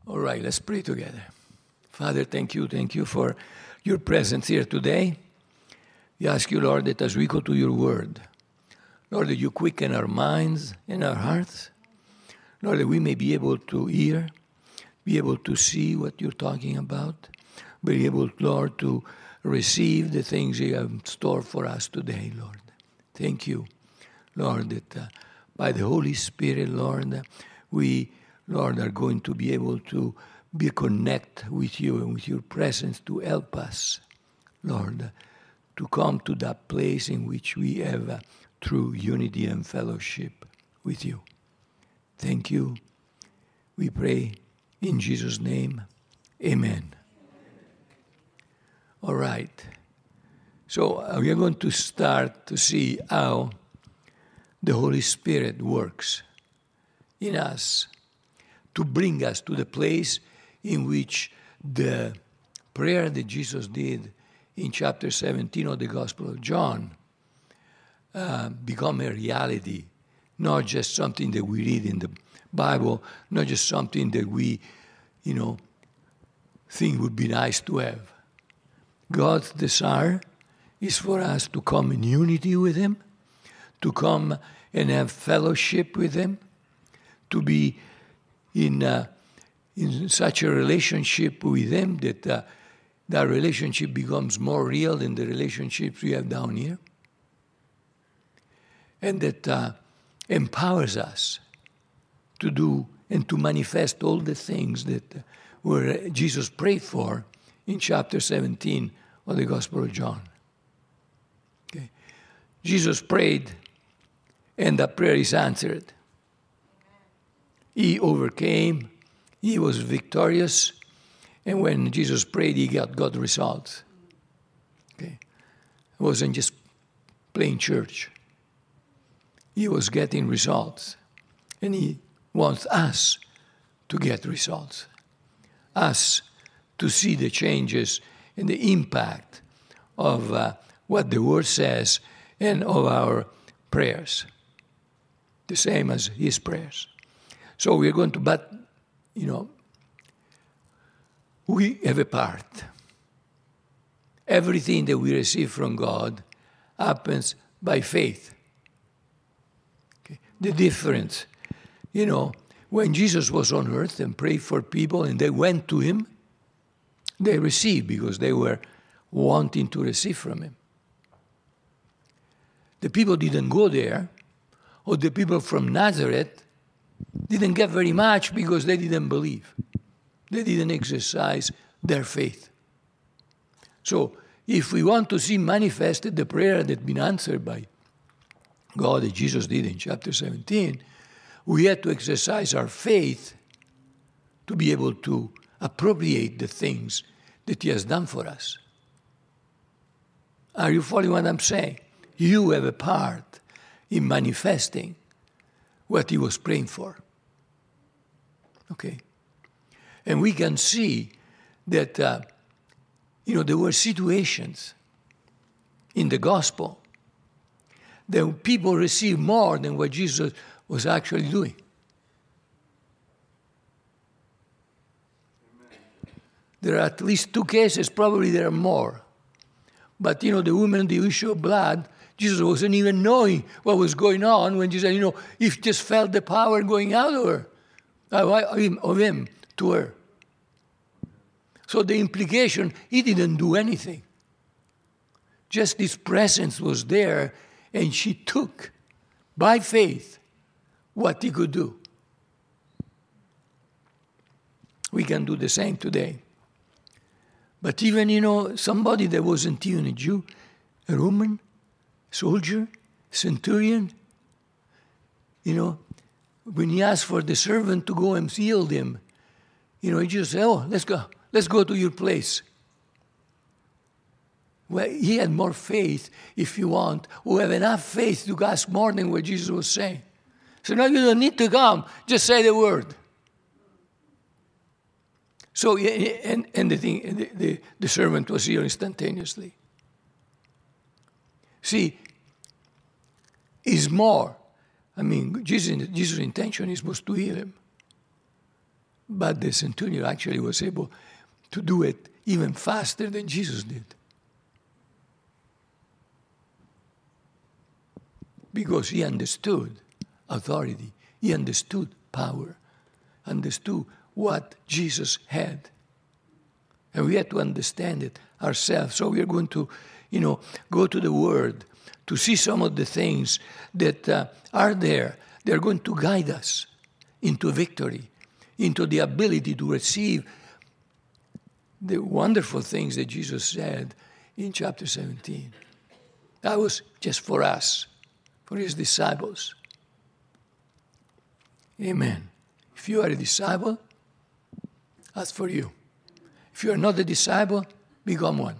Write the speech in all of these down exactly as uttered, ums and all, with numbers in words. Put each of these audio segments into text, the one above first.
All right, let's pray together. Father, thank you. Thank you for your presence here today. We ask you, Lord, that as we go to your word, Lord, that you quicken our minds and our hearts. Lord, that we may be able to hear, be able to see what you're talking about, be able, Lord, to receive the things you have in store for us today, Lord. Thank you, Lord, that uh, by the Holy Spirit, Lord, uh, we, Lord, are going to be able to be connect with you and with your presence to help us, Lord, uh, to come to that place in which we have uh, true unity and fellowship with you. Thank you. We pray in Jesus' name. Amen. All right. So uh, we are going to start to see how the Holy Spirit works in us to bring us to the place in which the prayer that Jesus did in chapter seventeen of the Gospel of John uh, become a reality, not just something that we read in the Bible, not just something that we, you know, think would be nice to have. God's desire is for us to come in unity with Him, to come and have fellowship with Him, to be in uh, in such a relationship with Him that uh, that relationship becomes more real than the relationships we have down here, and that uh, empowers us to do and to manifest all the things that uh, were Jesus prayed for in chapter seventeen of the Gospel of John. Okay. Jesus prayed, and that prayer is answered. He overcame, he was victorious, and when Jesus prayed, he got, got results. Okay. It wasn't just plain church. He was getting results, and he wants us to get results, us to see the changes and the impact of uh, what the Word says and of our prayers, the same as His prayers. So we're going to, but, you know, we have a part. Everything that we receive from God happens by faith. Okay. The difference, you know, when Jesus was on earth and prayed for people and they went to Him, they received because they were wanting to receive from Him. The people didn't go there, or the people from Nazareth didn't get very much because they didn't believe. They didn't exercise their faith. So if we want to see manifested the prayer that had been answered by God that Jesus did in chapter seventeen, we had to exercise our faith to be able to appropriate the things that He has done for us. Are you following what I'm saying? You have a part in manifesting what He was praying for. Okay? And we can see that, uh, you know, there were situations in the gospel that people received more than what Jesus was actually doing. There are at least two cases, probably there are more. But, you know, the woman, the issue of blood, Jesus wasn't even knowing what was going on when Jesus, you know, he just felt the power going out of her, of him, of him to her. So the implication, he didn't do anything. Just his presence was there, and she took, by faith, what he could do. We can do the same today. But even, you know, somebody that wasn't even a Jew, a Roman soldier, centurion, you know, when he asked for the servant to go and heal him, you know, he just said, oh, let's go, let's go to your place. Well, he had more faith, if you want, who have enough faith to ask more than what Jesus was saying. So now you don't need to come, just say the word. So, and, and the thing, the, the, the servant was healed instantaneously. See, is more. I mean, Jesus' Jesus' intention is was to heal him. But the centurion actually was able to do it even faster than Jesus did. Because he understood authority. He understood power. Understood what Jesus had. And we had to understand it ourselves. So we are going to, you know, go to the Word to see some of the things that uh, are there. They're going to guide us into victory, into the ability to receive the wonderful things that Jesus said in chapter seventeen. That was just for us, for his disciples. Amen. If you are a disciple, that's for you. If you are not a disciple, become one.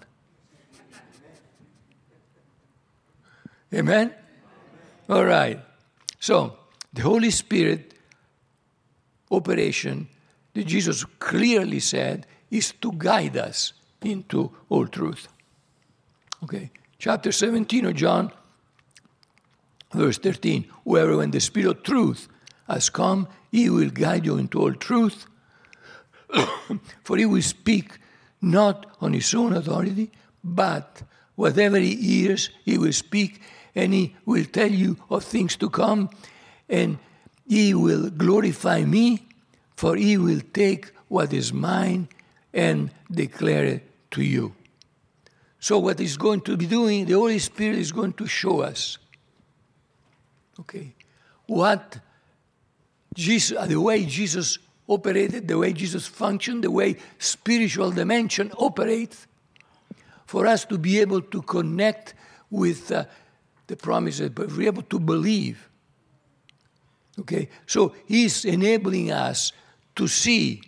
Amen? All right. So, the Holy Spirit operation that Jesus clearly said is to guide us into all truth. Okay. Chapter seventeen of John, verse thirteen. Whoever, when the Spirit of truth has come, he will guide you into all truth. For he will speak not on his own authority, but whatever he hears, he will speak, and he will tell you of things to come, and he will glorify me, for he will take what is mine and declare it to you. So what he's going to be doing, the Holy Spirit is going to show us, okay, what Jesus, the way Jesus operated, the way Jesus functioned, the way spiritual dimension operates, for us to be able to connect with uh, the promises, but be able to believe. Okay, so he's enabling us to see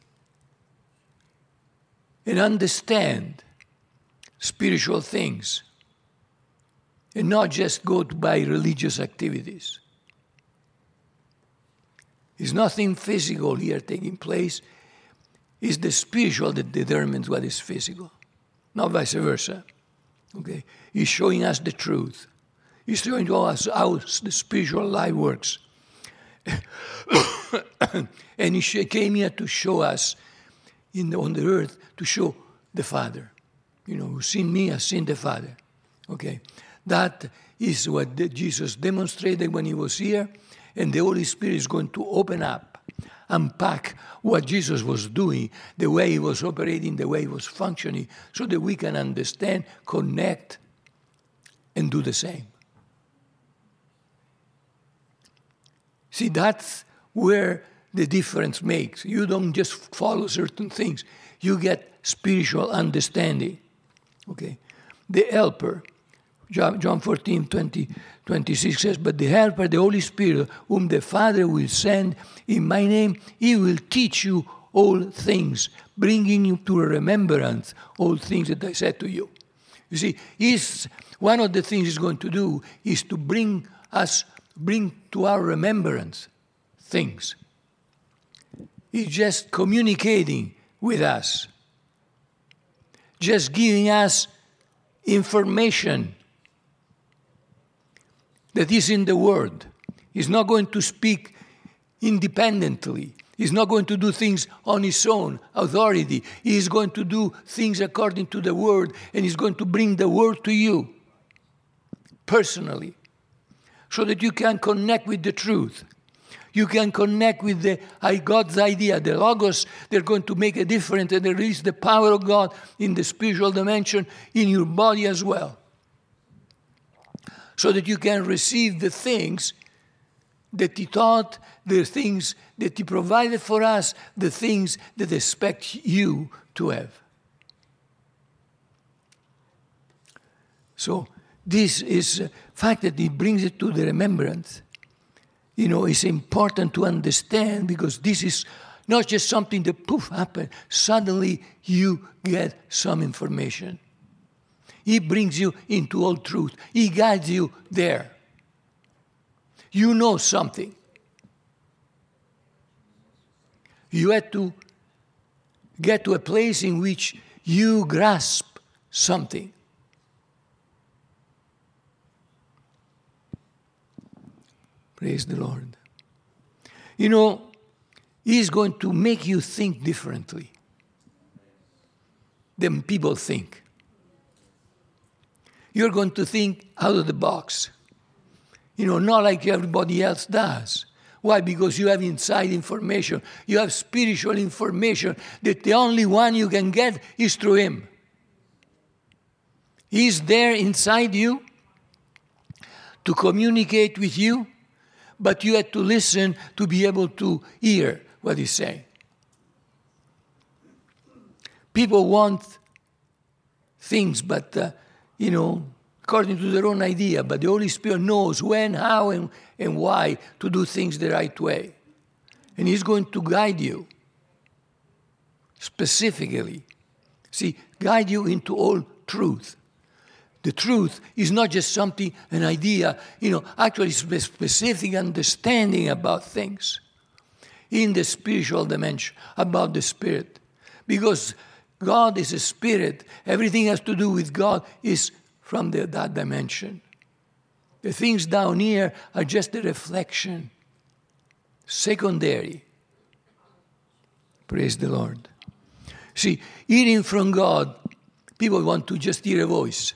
and understand spiritual things and not just go by religious activities. There's nothing physical here taking place. It's the spiritual that determines what is physical, not vice versa. Okay, he's showing us the truth. He's showing us how the spiritual life works. And he came here to show us in the, on the earth, to show the Father. You know, who's seen me has seen the Father. Okay, that is what the, Jesus demonstrated when he was here, and the Holy Spirit is going to open up, unpack what Jesus was doing, the way he was operating, the way he was functioning, so that we can understand, connect, and do the same. See, that's where the difference makes. You don't just follow certain things. You get spiritual understanding. Okay? The helper, John fourteen, twenty, twenty-six says, but the helper, the Holy Spirit, whom the Father will send in my name, he will teach you all things, bringing you to remembrance all things that I said to you. You see, he's, one of the things he's going to do is to bring us, bring to our remembrance things. He's just communicating with us, just giving us information that is in the Word. He's not going to speak independently. He's not going to do things on his own authority. He is going to do things according to the Word, and he's going to bring the Word to you personally, so that you can connect with the truth. You can connect with the God's idea, the Logos. They're going to make a difference, and there is the power of God in the spiritual dimension in your body as well, so that you can receive the things that he taught, the things that he provided for us, the things that expect you to have. So this is the fact that he brings it to the remembrance. You know, it's important to understand, because this is not just something that poof happened. Suddenly you get some information. He brings you into all truth. He guides you there. You know something. You had to get to a place in which you grasp something. Praise the Lord. You know, He's going to make you think differently than people think. You're going to think out of the box. You know, not like everybody else does. Why? Because you have inside information. You have spiritual information that the only one you can get is through Him. He's there inside you to communicate with you, but you have to listen to be able to hear what He's saying. People want things, but, uh, you know, according to their own idea, but the Holy Spirit knows when, how, and, and why to do things the right way. And He's going to guide you specifically. See, guide you into all truth. The truth is not just something, an idea, you know, actually specific understanding about things in the spiritual dimension, about the Spirit. Because God is a spirit. Everything has to do with God is from the, that dimension. The things down here are just a reflection, secondary. Praise the Lord. See, hearing from God, people want to just hear a voice.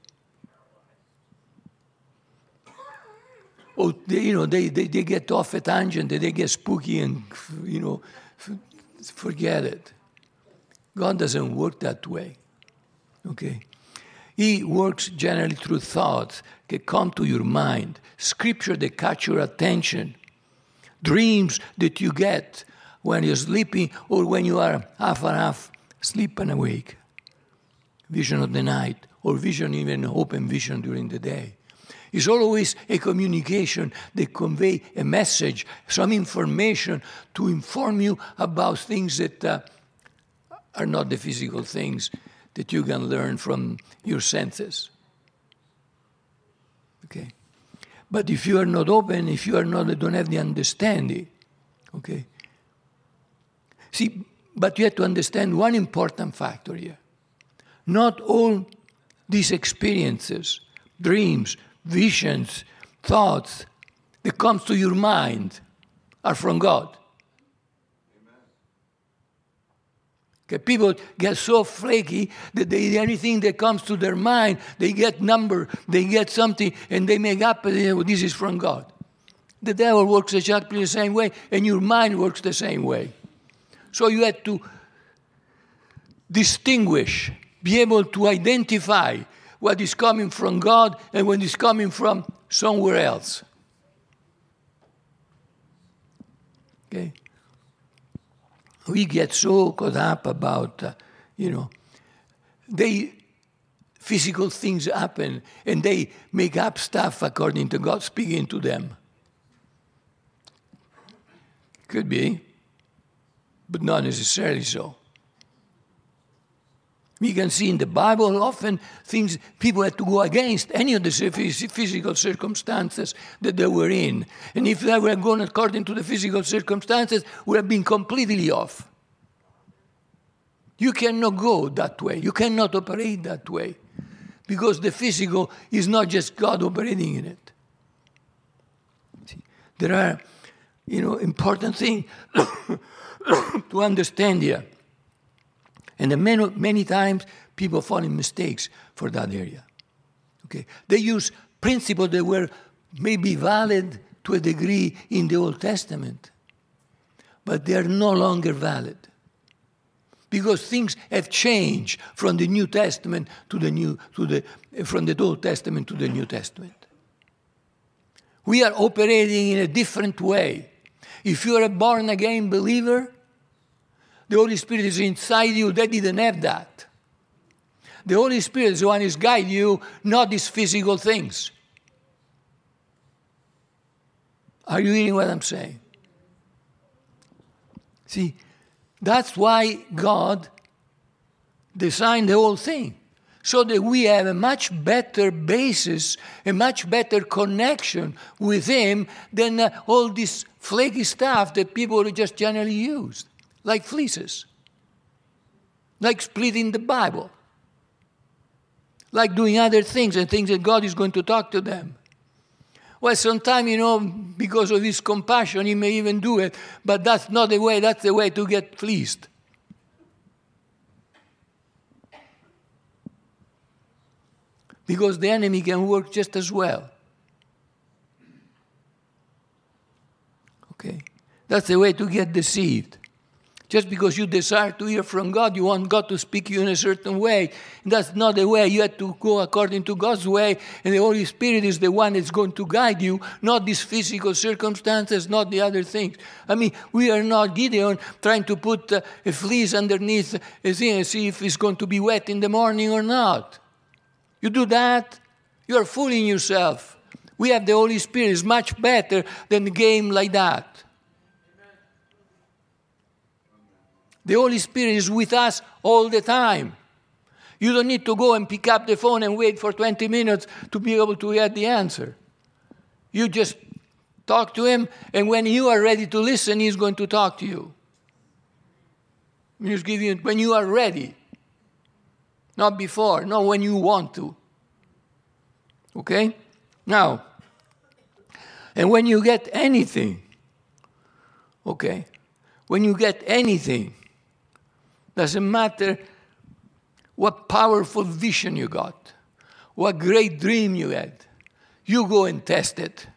Oh, they, you know, they, they, they get off a tangent, they get spooky and, you know, forget it. God doesn't work that way, okay? He works generally through thoughts that come to your mind, scripture that catch your attention, dreams that you get when you're sleeping or when you are half and half asleep and awake, vision of the night, or vision, even open vision during the day. It's always a communication that convey a message, some information to inform you about things that uh, are not the physical things that you can learn from your senses. Okay? But if you are not open, if you are not, don't have the understanding, okay? See, but you have to understand one important factor here. Not all these experiences, dreams, visions, thoughts that comes to your mind are from God. Okay, people get so flaky that they, anything that comes to their mind, they get number, they get something, and they make up, and they say, well, this is from God. The devil works exactly the same way, and your mind works the same way. So you have to distinguish, be able to identify what is coming from God and what is coming from somewhere else. Okay? We get so caught up about, uh, you know, they, physical things happen and they make up stuff according to God speaking to them. Could be, but not necessarily so. We can see in the Bible often things people had to go against any of the physical circumstances that they were in. And if they were going according to the physical circumstances, would have been completely off. You cannot go that way. You cannot operate that way. Because the physical is not just God operating in it. See, there are, you know, important things to understand here. And many, many times people fall in mistakes for that area. Okay, they use principles that were maybe valid to a degree in the Old Testament, but they are no longer valid because things have changed from the New Testament to the new to the from the Old Testament to the New Testament. We are operating in a different way. If you are a born again believer, the Holy Spirit is inside you. They didn't have that. The Holy Spirit is the one who is guiding you, not these physical things. Are you hearing what I'm saying? See, that's why God designed the whole thing, so that we have a much better basis, a much better connection with Him than uh, all this flaky stuff that people just generally use. Like fleeces, like splitting the Bible, like doing other things and things that God is going to talk to them. Well, sometimes, you know, because of his compassion, he may even do it, but that's not the way. That's the way to get fleeced. Because the enemy can work just as well. Okay? That's the way to get deceived. Just because you desire to hear from God, you want God to speak you in a certain way. That's not the way. You have to go according to God's way, and the Holy Spirit is the one that's going to guide you, not these physical circumstances, not the other things. I mean, we are not Gideon trying to put uh, a fleece underneath a thing and see if it's going to be wet in the morning or not. You do that, you are fooling yourself. We have the Holy Spirit. It's much better than a game like that. The Holy Spirit is with us all the time. You don't need to go and pick up the phone and wait for twenty minutes to be able to get the answer. You just talk to him, and when you are ready to listen, he's going to talk to you. He's giving you when you are ready. Not before, not when you want to. Okay? Now, and when you get anything, okay, when you get anything, doesn't matter what powerful vision you got, what great dream you had, you go and test it.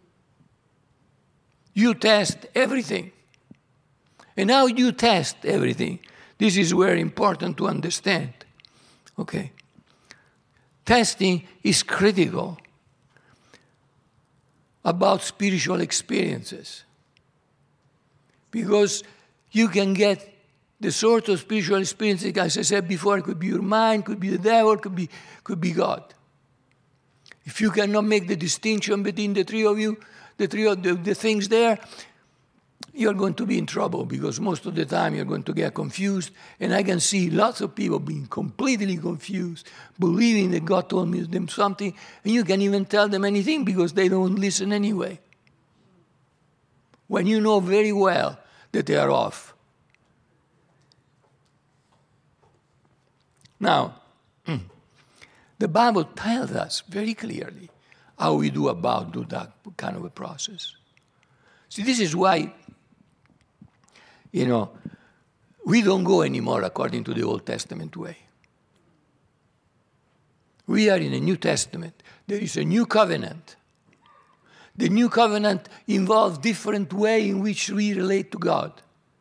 You test everything. And how you test everything, this is very important to understand. Okay? Testing is critical about spiritual experiences. Because you can get the sort of spiritual experience, as I said before, it could be your mind, could be the devil, could be, could be God. If you cannot make the distinction between the three of you, the three of the, the things there, you're going to be in trouble, because most of the time you're going to get confused. And I can see lots of people being completely confused, believing that God told me them something, and you can't even tell them anything because they don't listen anyway. When you know very well that they are off. Now, the Bible tells us very clearly how we do about do that kind of a process. See, this is why, you know, we don't go anymore according to the Old Testament way. We are in a New Testament. There is a new covenant. The new covenant involves different way in which we relate to God.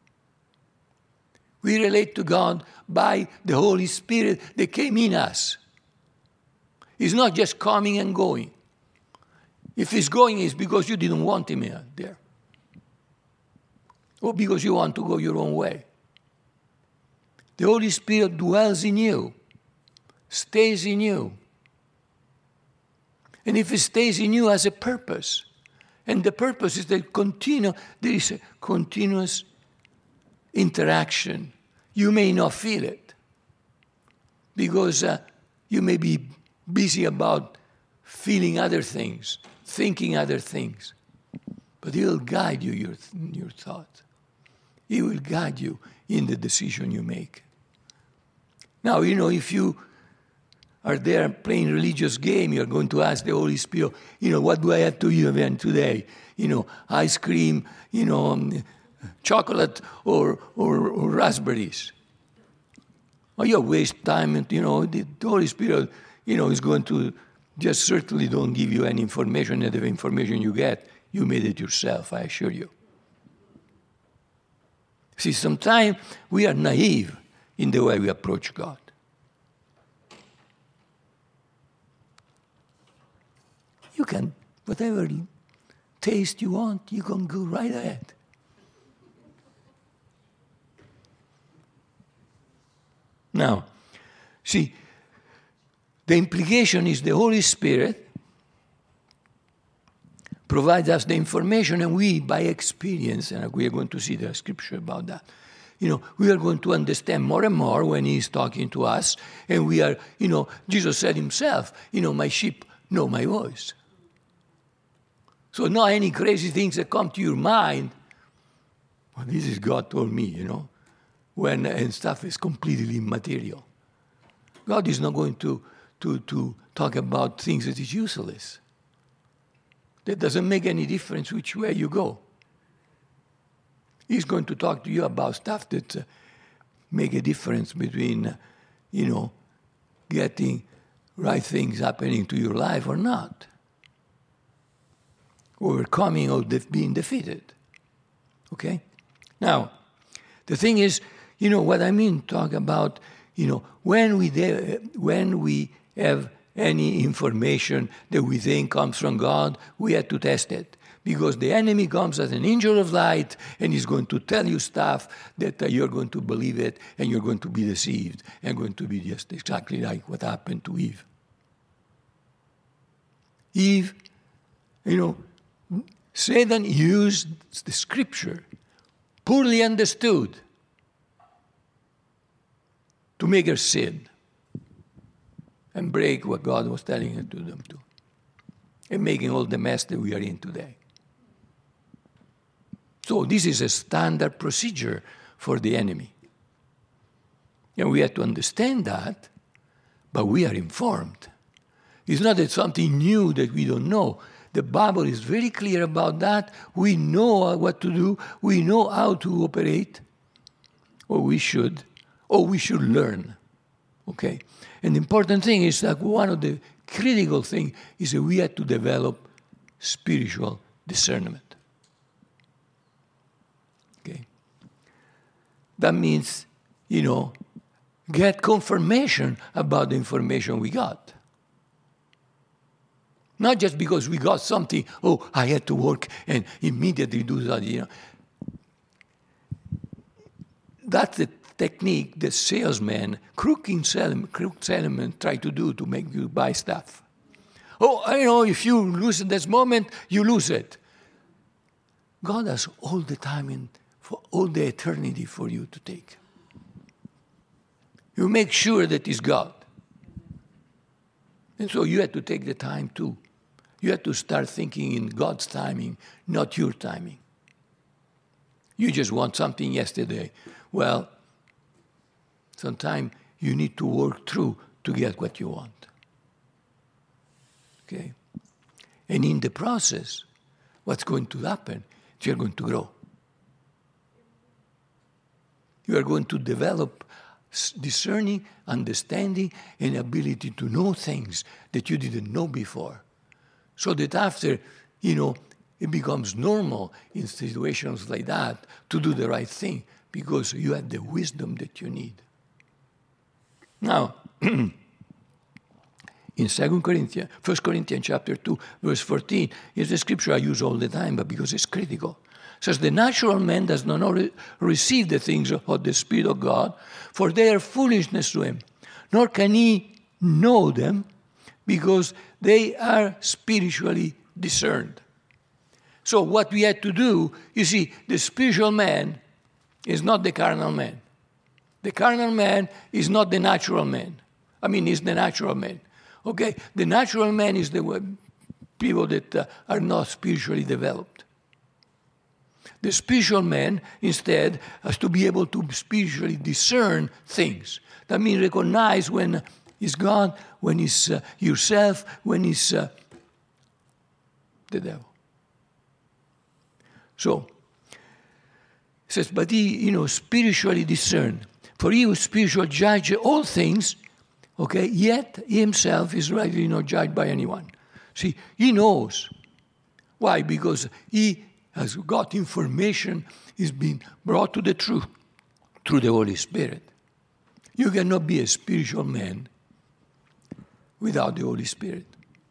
We relate to God by the Holy Spirit that came in us. It's not just coming and going. If he's going, it's because you didn't want him there. Or because you want to go your own way. The Holy Spirit dwells in you, stays in you. And if it stays in you, has a purpose. And the purpose is that continue, there is a continuous interaction. You may not feel it because uh, you may be busy about feeling other things, thinking other things. But he will guide you your, your thought. He will guide you in the decision you make. Now, you know, if you are there playing religious game, you're going to ask the Holy Spirit, you know, what do I have to eat today? You know, ice cream, you know, um, chocolate or, or, or raspberries. Well, you waste time, and, you know, the Holy Spirit, you know, is going to just certainly don't give you any information, and the information you get, you made it yourself, I assure you. See, sometimes we are naive in the way we approach God. You can, whatever taste you want, you can go right ahead. Now, see, the implication is the Holy Spirit provides us the information, and we, by experience, and we are going to see the scripture about that, you know, we are going to understand more and more when he's talking to us, and we are, you know, Jesus said himself, you know, my sheep know my voice. So not any crazy things that come to your mind, well, this is God told me, you know, when and stuff is completely immaterial. God is not going to, to, to talk about things that is useless. That doesn't make any difference which way you go. He's going to talk to you about stuff that uh, make a difference between, uh, you know, getting right things happening to your life or not. Overcoming or de- being defeated. Okay? Now, the thing is, you know, what I mean, talk about, you know, when we de- when we have any information that we think comes from God, we have to test it. Because the enemy comes as an angel of light and he's going to tell you stuff that uh, you're going to believe it and you're going to be deceived and going to be just exactly like what happened to Eve. Eve, you know, Satan used the scripture, poorly understood, to make her sin and break what God was telling her to them to, and making all the mess that we are in today. So this is a standard procedure for the enemy. And we have to understand that, but we are informed. It's not that something new that we don't know. The Bible is very clear about that. We know what to do. We know how to operate, or we should, or we should learn. Okay? And the important thing is that one of the critical things is that we have to develop spiritual discernment. Okay? That means, you know, get confirmation about the information we got. Not just because we got something, oh, I had to work and immediately do that, you know. That's the technique that salesmen, crook salesmen, crook salesmen try to do to make you buy stuff. Oh, I know, if you lose at this moment, you lose it. God has all the time and for all the eternity for you to take. You make sure that it's God. And so you have to take the time too. You have to start thinking in God's timing, not your timing. You just want something yesterday. Well, sometimes you need to work through to get what you want. Okay? And in the process, what's going to happen? You're going to grow. You are going to develop discerning, understanding, and ability to know things that you didn't know before. So that after, you know, it becomes normal in situations like that to do the right thing because you have the wisdom that you need. Now, in Second Corinthians, First Corinthians chapter two, verse fourteen, is a scripture I use all the time, but because it's critical. It says, the natural man does not re- receive the things of the Spirit of God, for they are foolishness to him, nor can he know them, because they are spiritually discerned. So what we had to do, you see, the spiritual man is not the carnal man. The carnal man is not the natural man. I mean, he's the natural man. Okay? The natural man is the people that uh, are not spiritually developed. The spiritual man, instead, has to be able to spiritually discern things. That means recognize when it's God, when it's uh, yourself, when it's uh, the devil. So, it says, but he, you know, spiritually discerned. For he who spiritual judge all things, okay, yet he himself is rightly not judged by anyone. See, he knows. Why? Because he has got information, is being brought to the truth through the Holy Spirit. You cannot be a spiritual man without the Holy Spirit.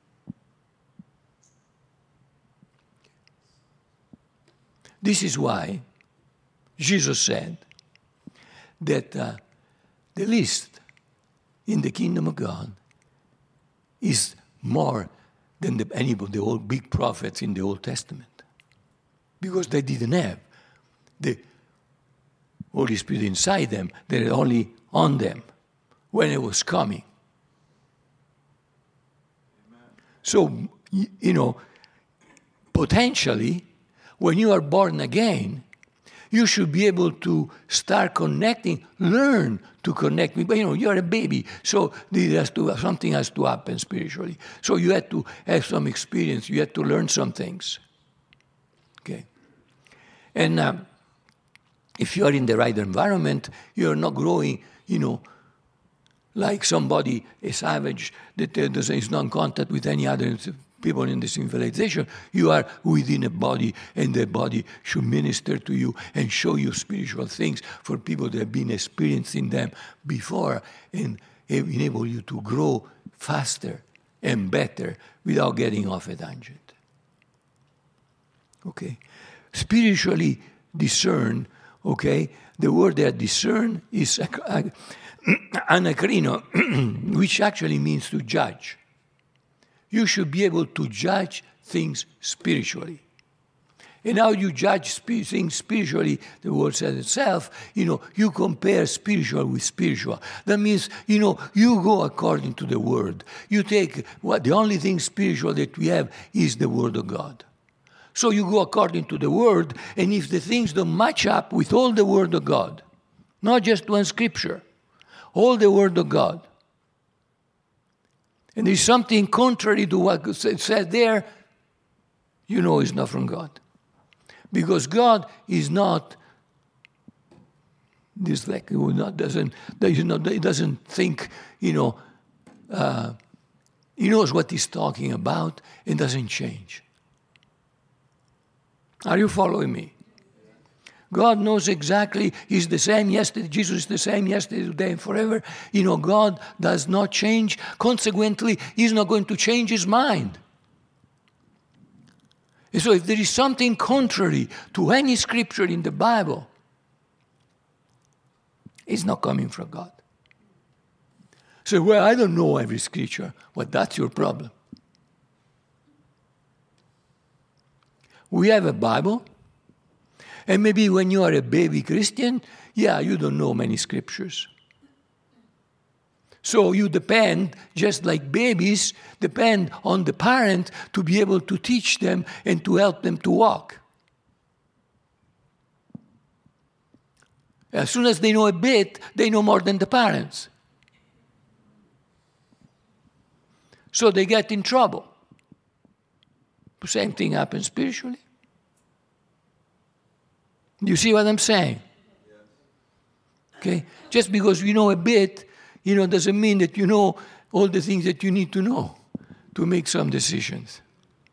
This is why Jesus said that uh, the least in the kingdom of God is more than the, any of the old big prophets in the Old Testament. Because they didn't have the Holy Spirit inside them. They were only on them when it was coming. Amen. So, you know, potentially, when you are born again, You should be able to start connecting, learn to connect. But you know, you're a baby, so this has to, something has to happen spiritually. So you had to have some experience. You had to learn some things. Okay, and um, if you are in the right environment, you are not growing, you know, like somebody, a savage that uh, doesn't, is not in contact with any other people in the civilization. You are within a body, and the body should minister to you and show you spiritual things for people that have been experiencing them before and enable you to grow faster and better without getting off a tangent. Okay? Spiritually discern, okay? The word there, discern, is anakrino, which actually means to judge. You should be able to judge things spiritually. And how you judge things spiritually, the word says itself, you know, you compare spiritual with spiritual. That means, you know, you go according to the word. You take, what the only thing spiritual that we have is the word of God. So you go according to the word, and if the things don't match up with all the word of God, not just one scripture, all the word of God, and there's something contrary to what is said there, you know it's not from God. Because God is not dyslexic, he not, doesn't, he doesn't think, you know, uh, he knows what he's talking about and doesn't change. Are you following me? God knows exactly, he's the same yesterday, Jesus is the same yesterday, today, and forever. You know, God does not change. Consequently, he's not going to change his mind. And so if there is something contrary to any scripture in the Bible, it's not coming from God. So, well, I don't know every scripture. Well, that's your problem. We have a Bible. And maybe when you are a baby Christian, yeah, you don't know many scriptures. So you depend, just like babies, depend on the parent to be able to teach them and to help them to walk. As soon as they know a bit, they know more than the parents. So they get in trouble. The same thing happens spiritually. You see what I'm saying? Okay? Just because you know a bit, you know, doesn't mean that you know all the things that you need to know to make some decisions.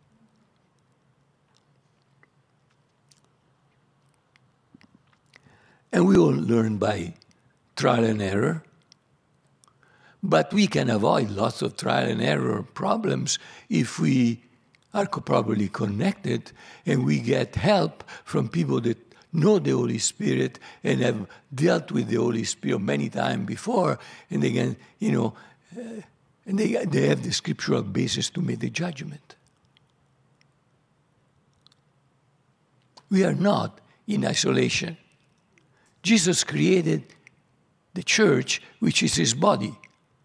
And we all learn by trial and error. But we can avoid lots of trial and error problems if we are properly connected and we get help from people that know the Holy Spirit and have dealt with the Holy Spirit many times before, and they can, you know, uh, and they, they have the scriptural basis to make the judgment. We are not in isolation. Jesus created the church, which is his body.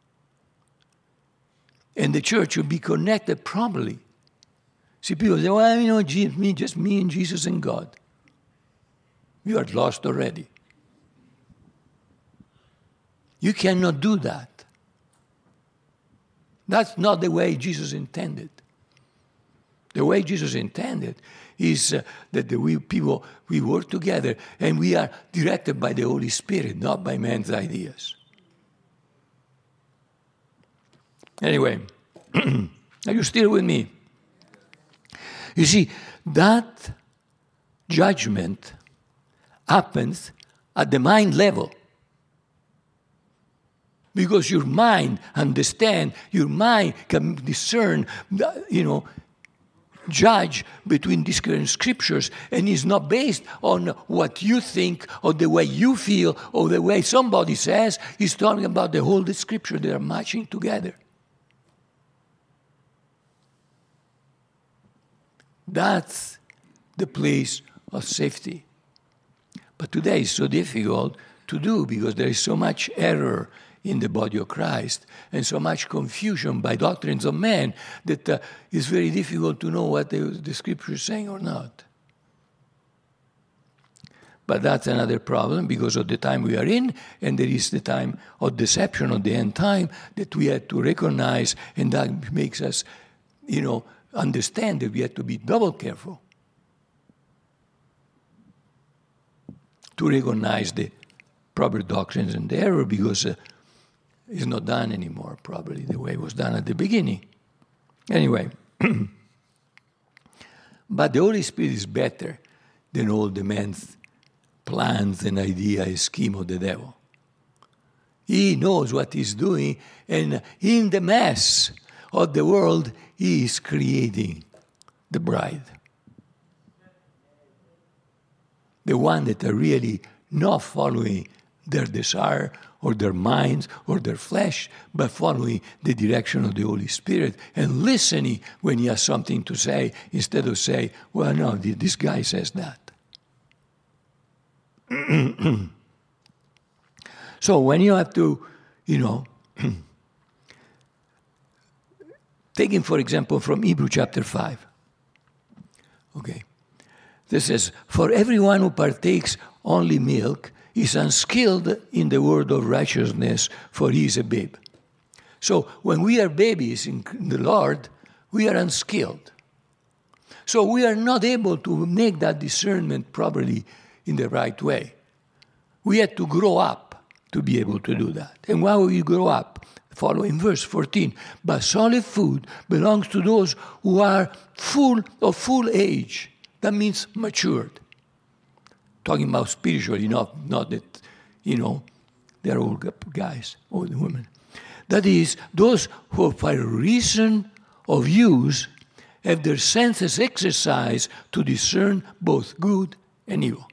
And the church should be connected properly. See, people say, well, you know, me, just me and Jesus and God. You are lost already. You cannot do that. That's not the way Jesus intended. The way Jesus intended is uh, that the, we people, we work together and we are directed by the Holy Spirit, not by man's ideas. Anyway, are you still with me? You see, that judgment happens at the mind level. Because your mind understands, your mind can discern, you know, judge between different scriptures, and is not based on what you think or the way you feel or the way somebody says. He's talking about the whole scripture. They are matching together. That's the place of safety. But today it's so difficult to do because there is so much error in the body of Christ and so much confusion by doctrines of men that uh, it's very difficult to know what the, the scripture is saying or not. But that's another problem because of the time we are in, and there is the time of deception of the end time that we have to recognize, and that makes us, you know, understand that we have to be double careful to recognize the proper doctrines and the error, because uh, it's not done anymore, probably the way it was done at the beginning. Anyway, but the Holy Spirit is better than all the man's plans and idea and scheme of the devil. He knows what he's doing, and in the mess of the world, he is creating the bride. The one that are really not following their desire or their minds or their flesh, but following the direction of the Holy Spirit and listening when he has something to say, instead of saying, well, no, this guy says that. So when you have to, you know, taking, for example, from Hebrews chapter five, okay, this says, for everyone who partakes only milk is unskilled in the word of righteousness, for he is a babe. So when we are babies in the Lord, we are unskilled. So we are not able to make that discernment properly in the right way. We had to grow up to be able to do that. And while we grow up, following verse fourteen, but solid food belongs to those who are full of full age. That means matured. Talking about spiritually, not, not that, you know, they're all guys, all the women. That is, those who by reason of use have their senses exercised to discern both good and evil.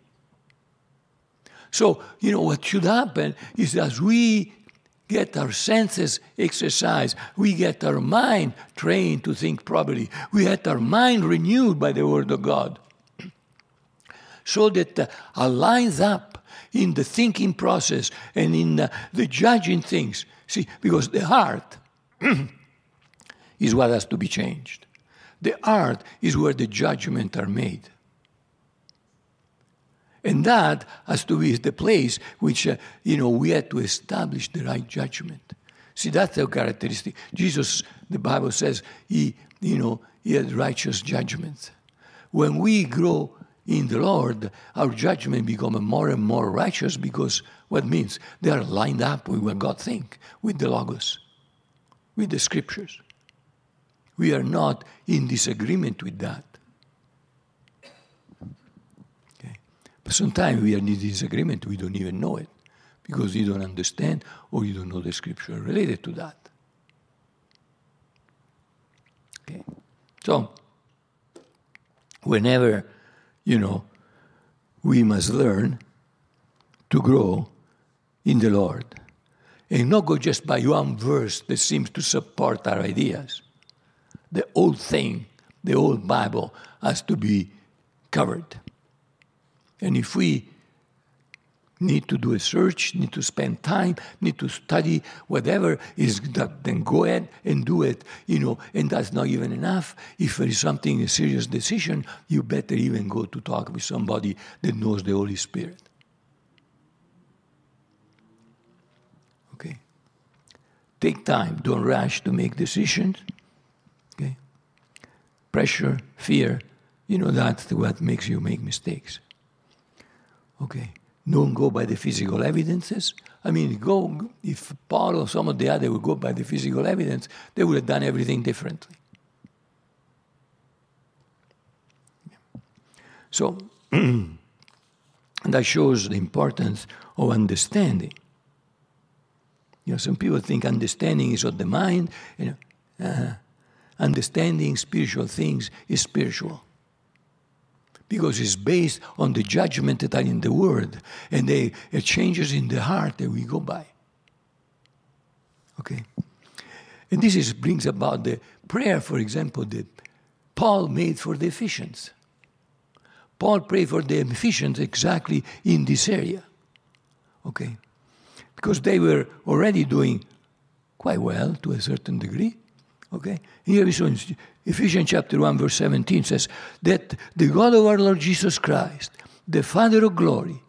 So, you know, what should happen is as we get our senses exercised, we get our mind trained to think properly, we get our mind renewed by the Word of God, so that uh, aligns up in the thinking process and in uh, the judging things. See, because the heart is what has to be changed. The heart is where the judgments are made. And that has to be the place which, uh, you know, we have to establish the right judgment. See, that's the characteristic. Jesus, the Bible says, he, you know, he had righteous judgments. When we grow in the Lord, our judgment become more and more righteous, because what means they are lined up with what God thinks, with the Logos, with the Scriptures. We are not in disagreement with that. Okay. But sometimes we are in disagreement, we don't even know it, because you don't understand or you don't know the Scripture related to that. Okay. So, whenever you know, we must learn to grow in the Lord and not go just by one verse that seems to support our ideas. The whole thing, the whole Bible has to be covered. And if we need to do a search, need to spend time, need to study whatever is that, then go ahead and do it, you know, and that's not even enough. If there is something, a serious decision, you better even go to talk with somebody that knows the Holy Spirit. Okay? Take time, don't rush to make decisions. Okay? Pressure, fear, you know, that's what makes you make mistakes. Okay? Don't go by the physical evidences. I mean, go, if Paul or some of the other would go by the physical evidence, they would have done everything differently. So, that shows the importance of understanding. You know, some people think understanding is of the mind. You know, uh, understanding spiritual things is spiritual, because it's based on the judgment that are in the Word, and they, it changes in the heart that we go by. Okay? And this is, brings about the prayer, for example, that Paul made for the Ephesians. Paul prayed for the Ephesians exactly in this area. Okay? Because they were already doing quite well to a certain degree. Okay? Here we saw in Ephesians chapter one, verse seventeen says, that the God of our Lord Jesus Christ, the Father of glory,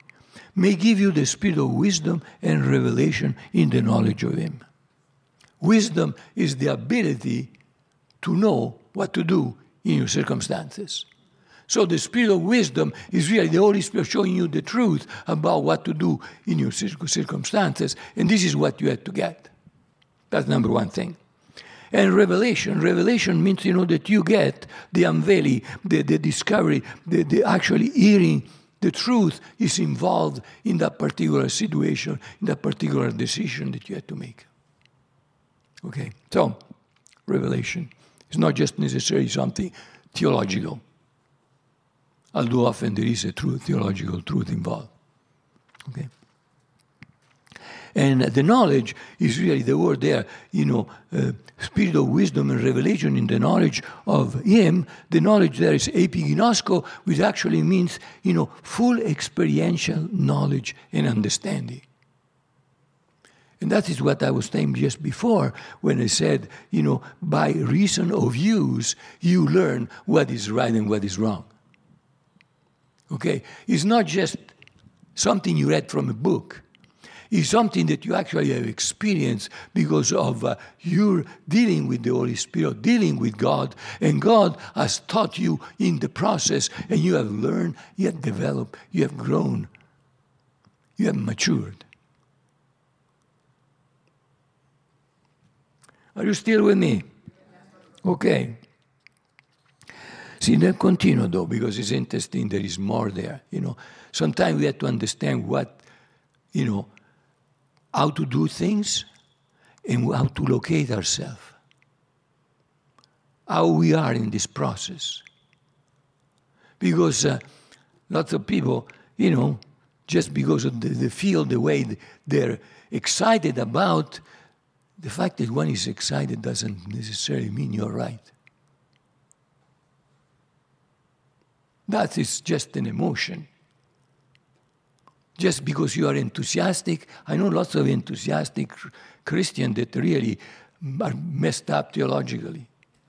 may give you the spirit of wisdom and revelation in the knowledge of him. Wisdom is the ability to know what to do in your circumstances. So the spirit of wisdom is really the Holy Spirit showing you the truth about what to do in your circumstances. And this is what you have to get. That's number one thing. And revelation. Revelation means, you know, that you get the unveiling, the, the discovery, the, the actually hearing the truth is involved in that particular situation, in that particular decision that you have to make. Okay, so revelation is not just necessarily something theological, although often there is a true theological truth involved. Okay. And the knowledge is really the word there, you know, uh, spirit of wisdom and revelation in the knowledge of him. The knowledge there is epiginosko, which actually means, you know, full experiential knowledge and understanding. And that is what I was saying just before when I said, you know, by reason of use, you learn what is right and what is wrong. Okay? It's not just something you read from a book. It's something that you actually have experienced because of uh, your dealing with the Holy Spirit, dealing with God, and God has taught you in the process, and you have learned, you have developed, you have grown, you have matured. Are you still with me? Okay. See, then continue though, because it's interesting, there is more there. You know, sometimes we have to understand what, you know, how to do things and how to locate ourselves. How we are in this process. Because uh, lots of people, you know, just because of the, the field, the way they're excited about, the fact that one is excited doesn't necessarily mean you're right. That is just an emotion. Just because you are enthusiastic, I know lots of enthusiastic Christians that really are messed up theologically.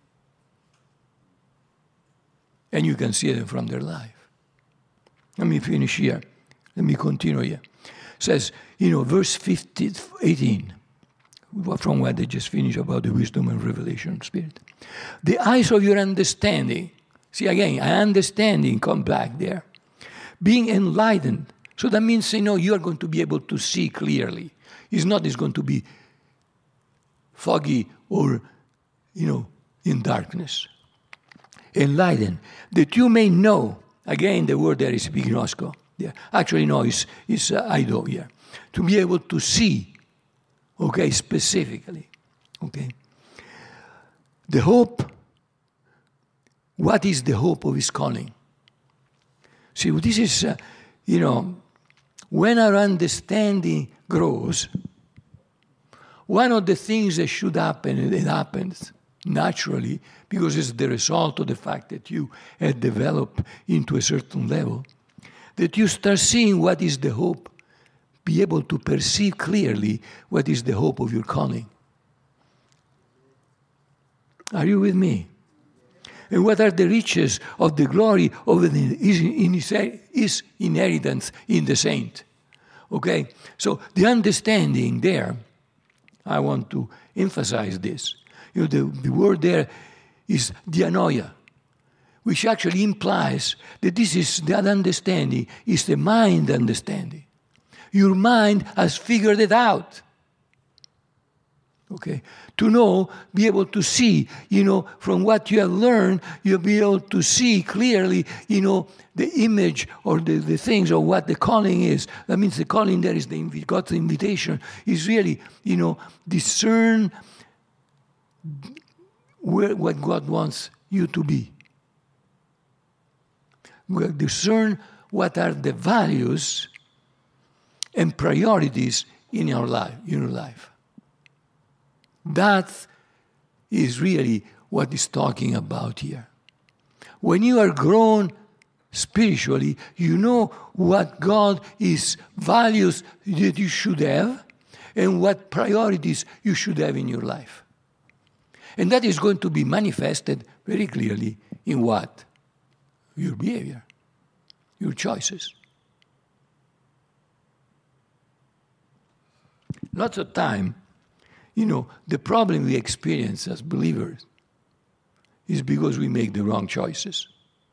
And you can see them from their life. Let me finish here. Let me continue here. It says, you know, verse fifteen, eighteen, from what they just finished about the wisdom and revelation spirit. The eyes of your understanding, see again, understanding, come back there. Being enlightened. So that means, you know, you are going to be able to see clearly. It's not it's going to be foggy or, you know, in darkness. Enlightened, that you may know. Again, the word there is epiginosko. Yeah. Actually, no, it's, it's uh, ido here. To be able to see, okay, specifically. Okay. The hope, what is the hope of his calling? See, this is, uh, you know, when our understanding grows, one of the things that should happen, and it happens naturally, because it's the result of the fact that you have developed into a certain level, that you start seeing what is the hope, be able to perceive clearly what is the hope of your calling. Are you with me? And what are the riches of the glory of his inheritance in the saint? Okay? So the understanding there, I want to emphasize this. You know, the, the word there is dianoia, which actually implies that this is that understanding is the mind understanding. Your mind has figured it out. Okay, to know, be able to see, you know, from what you have learned, you'll be able to see clearly, you know, the image or the, the things of what the calling is. That means the calling there is the God's invitation is really, you know, discern where, what God wants you to be. Discern what are the values and priorities in your life, in your life. That is really what he's talking about here. When you are grown spiritually, you know what God is values that you should have and what priorities you should have in your life. And that is going to be manifested very clearly in what? Your behavior, your choices. lots of time, you know, the problem we experience as believers is because we make the wrong choices.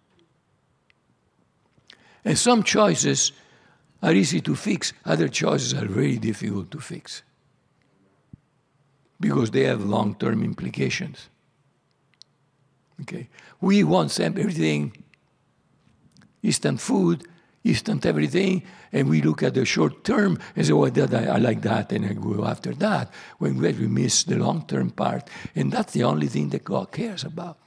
And some choices are easy to fix, other choices are very difficult to fix because they have long-term implications. Okay, we want everything, instant food, instant everything, and we look at the short term and say, well, that, I, I like that, and I go after that, when we miss the long-term part. And that's the only thing that God cares about.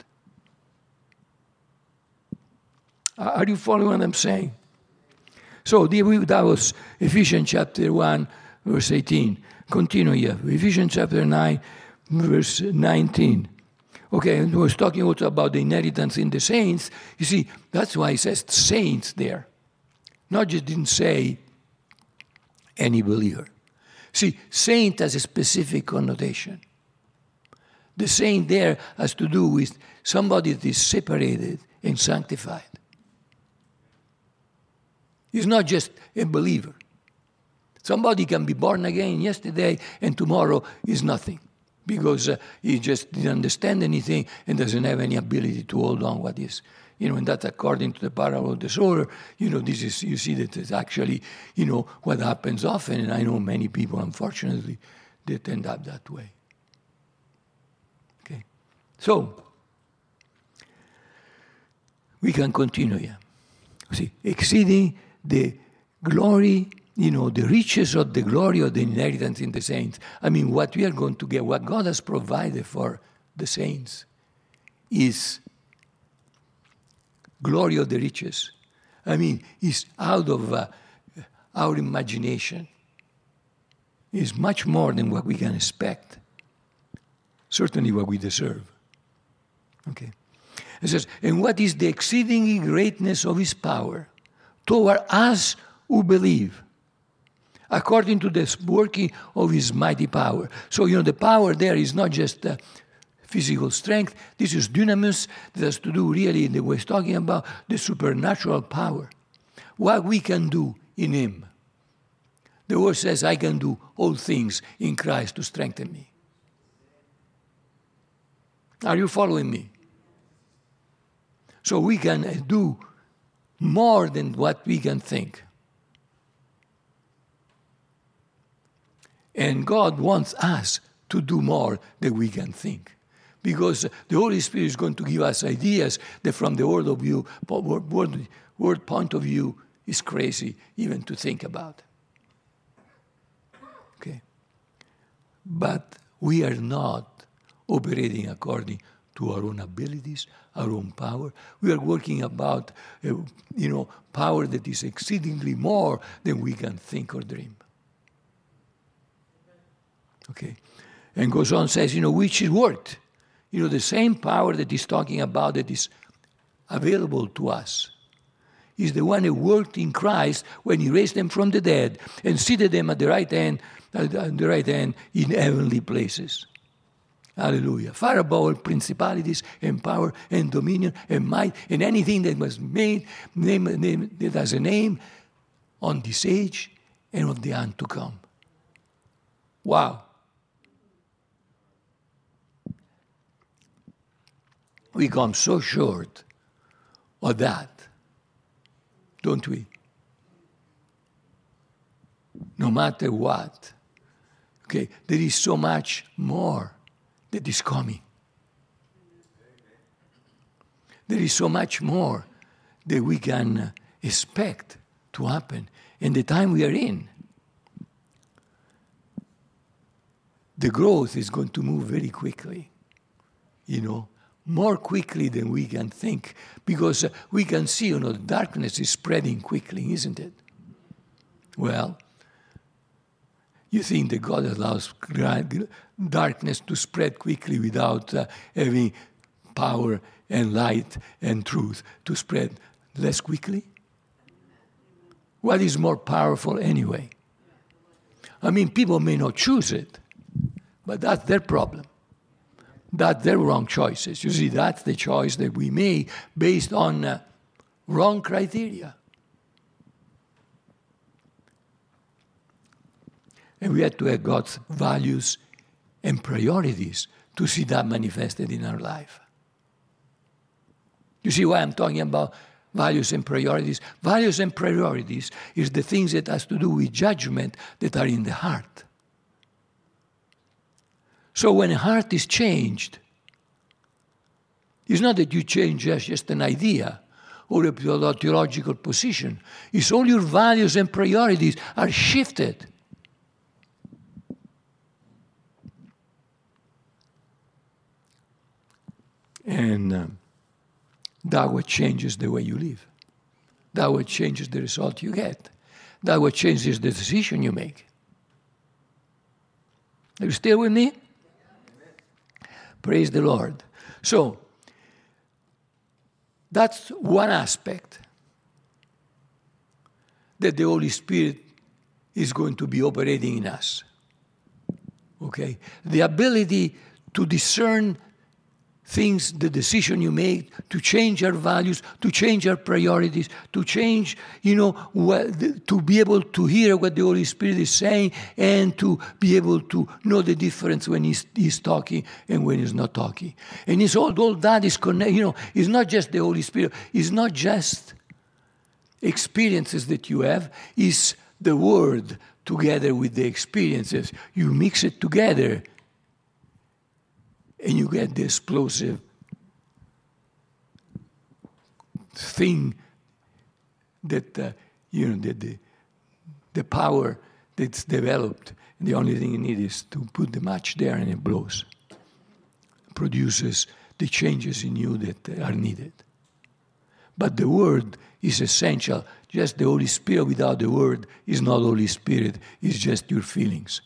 Are you following what I'm saying? So that was Ephesians chapter one, verse eighteen. Continue here. Ephesians chapter nine, verse nineteen. Okay, and he was talking also about the inheritance in the saints. You see, that's why he says saints there. Not just didn't say any believer. See, saint has a specific connotation. The saint there has to do with somebody that is separated and sanctified. He's not just a believer. Somebody can be born again yesterday and tomorrow is nothing because uh, he just didn't understand anything and doesn't have any ability to hold on what is. You know, and that's according to the parable of the sower. You know, this is, you see that it's actually, you know, what happens often, and I know many people, unfortunately, that end up that way. Okay. So, we can continue here. See, exceeding the glory, you know, the riches of the glory of the inheritance in the saints. I mean, what we are going to get, what God has provided for the saints is glory of the riches. I mean, it's out of uh, our imagination. It's much more than what we can expect. Certainly what we deserve. Okay. It says, and what is the exceeding greatness of his power toward us who believe, according to the working of his mighty power. So, you know, the power there is not just uh, physical strength. This is dunamis that has to do really, in the way he's talking about, the supernatural power. What we can do in him. The word says, I can do all things in Christ to strengthen me. Are you following me? So we can do more than what we can think. And God wants us to do more than we can think. Because the Holy Spirit is going to give us ideas that from the word of view, word, word point of view is crazy even to think about. Okay. But we are not operating according to our own abilities, our own power. We are working about, uh, you know, power that is exceedingly more than we can think or dream. Okay. And goes on, says, you know, which is worked. You know, the same power that he's talking about that is available to us is the one who worked in Christ when he raised them from the dead and seated them at the right hand, at the right hand in heavenly places. Hallelujah. Far above all principalities and power and dominion and might and anything that was made, name, name, that has a name on this age and of the end to come. Wow. We come so short of that, don't we? No matter what. Okay, there is so much more that is coming. There is so much more that we can expect to happen in the time we are in. The growth is going to move very quickly, you know, more quickly than we can think, because uh, we can see, you know, darkness is spreading quickly, isn't it? Well, you think that God allows darkness to spread quickly without uh, having power and light and truth to spread less quickly? What is more powerful anyway? I mean, people may not choose it, but that's their problem. That's their wrong choices. You see, that's the choice that we make based on uh, wrong criteria. And we have to have God's values and priorities to see that manifested in our life. You see why I'm talking about values and priorities? Values and priorities is the things that has to do with judgment that are in the heart. So when a heart is changed, it's not that you change just, just an idea or a theological position. It's all your values and priorities are shifted. And um, that what changes the way you live. That what changes the result you get. That what changes the decision you make. Are you still with me? Amen. Praise the Lord. So, that's one aspect that the Holy Spirit is going to be operating in us. Okay? The ability to discern things, the decision you make, to change our values, to change our priorities, to change, you know, what, to be able to hear what the Holy Spirit is saying and to be able to know the difference when he's, he's talking and when he's not talking. And it's all, all that is connected, you know, it's not just the Holy Spirit, it's not just experiences that you have, it's the Word together with the experiences. You mix it together and you get the explosive thing that, uh, you know, the, the, the power that's developed. And the only thing you need is to put the match there and it blows. Produces the changes in you that are needed. But the Word is essential. Just the Holy Spirit without the Word is not Holy Spirit. It's just your feelings.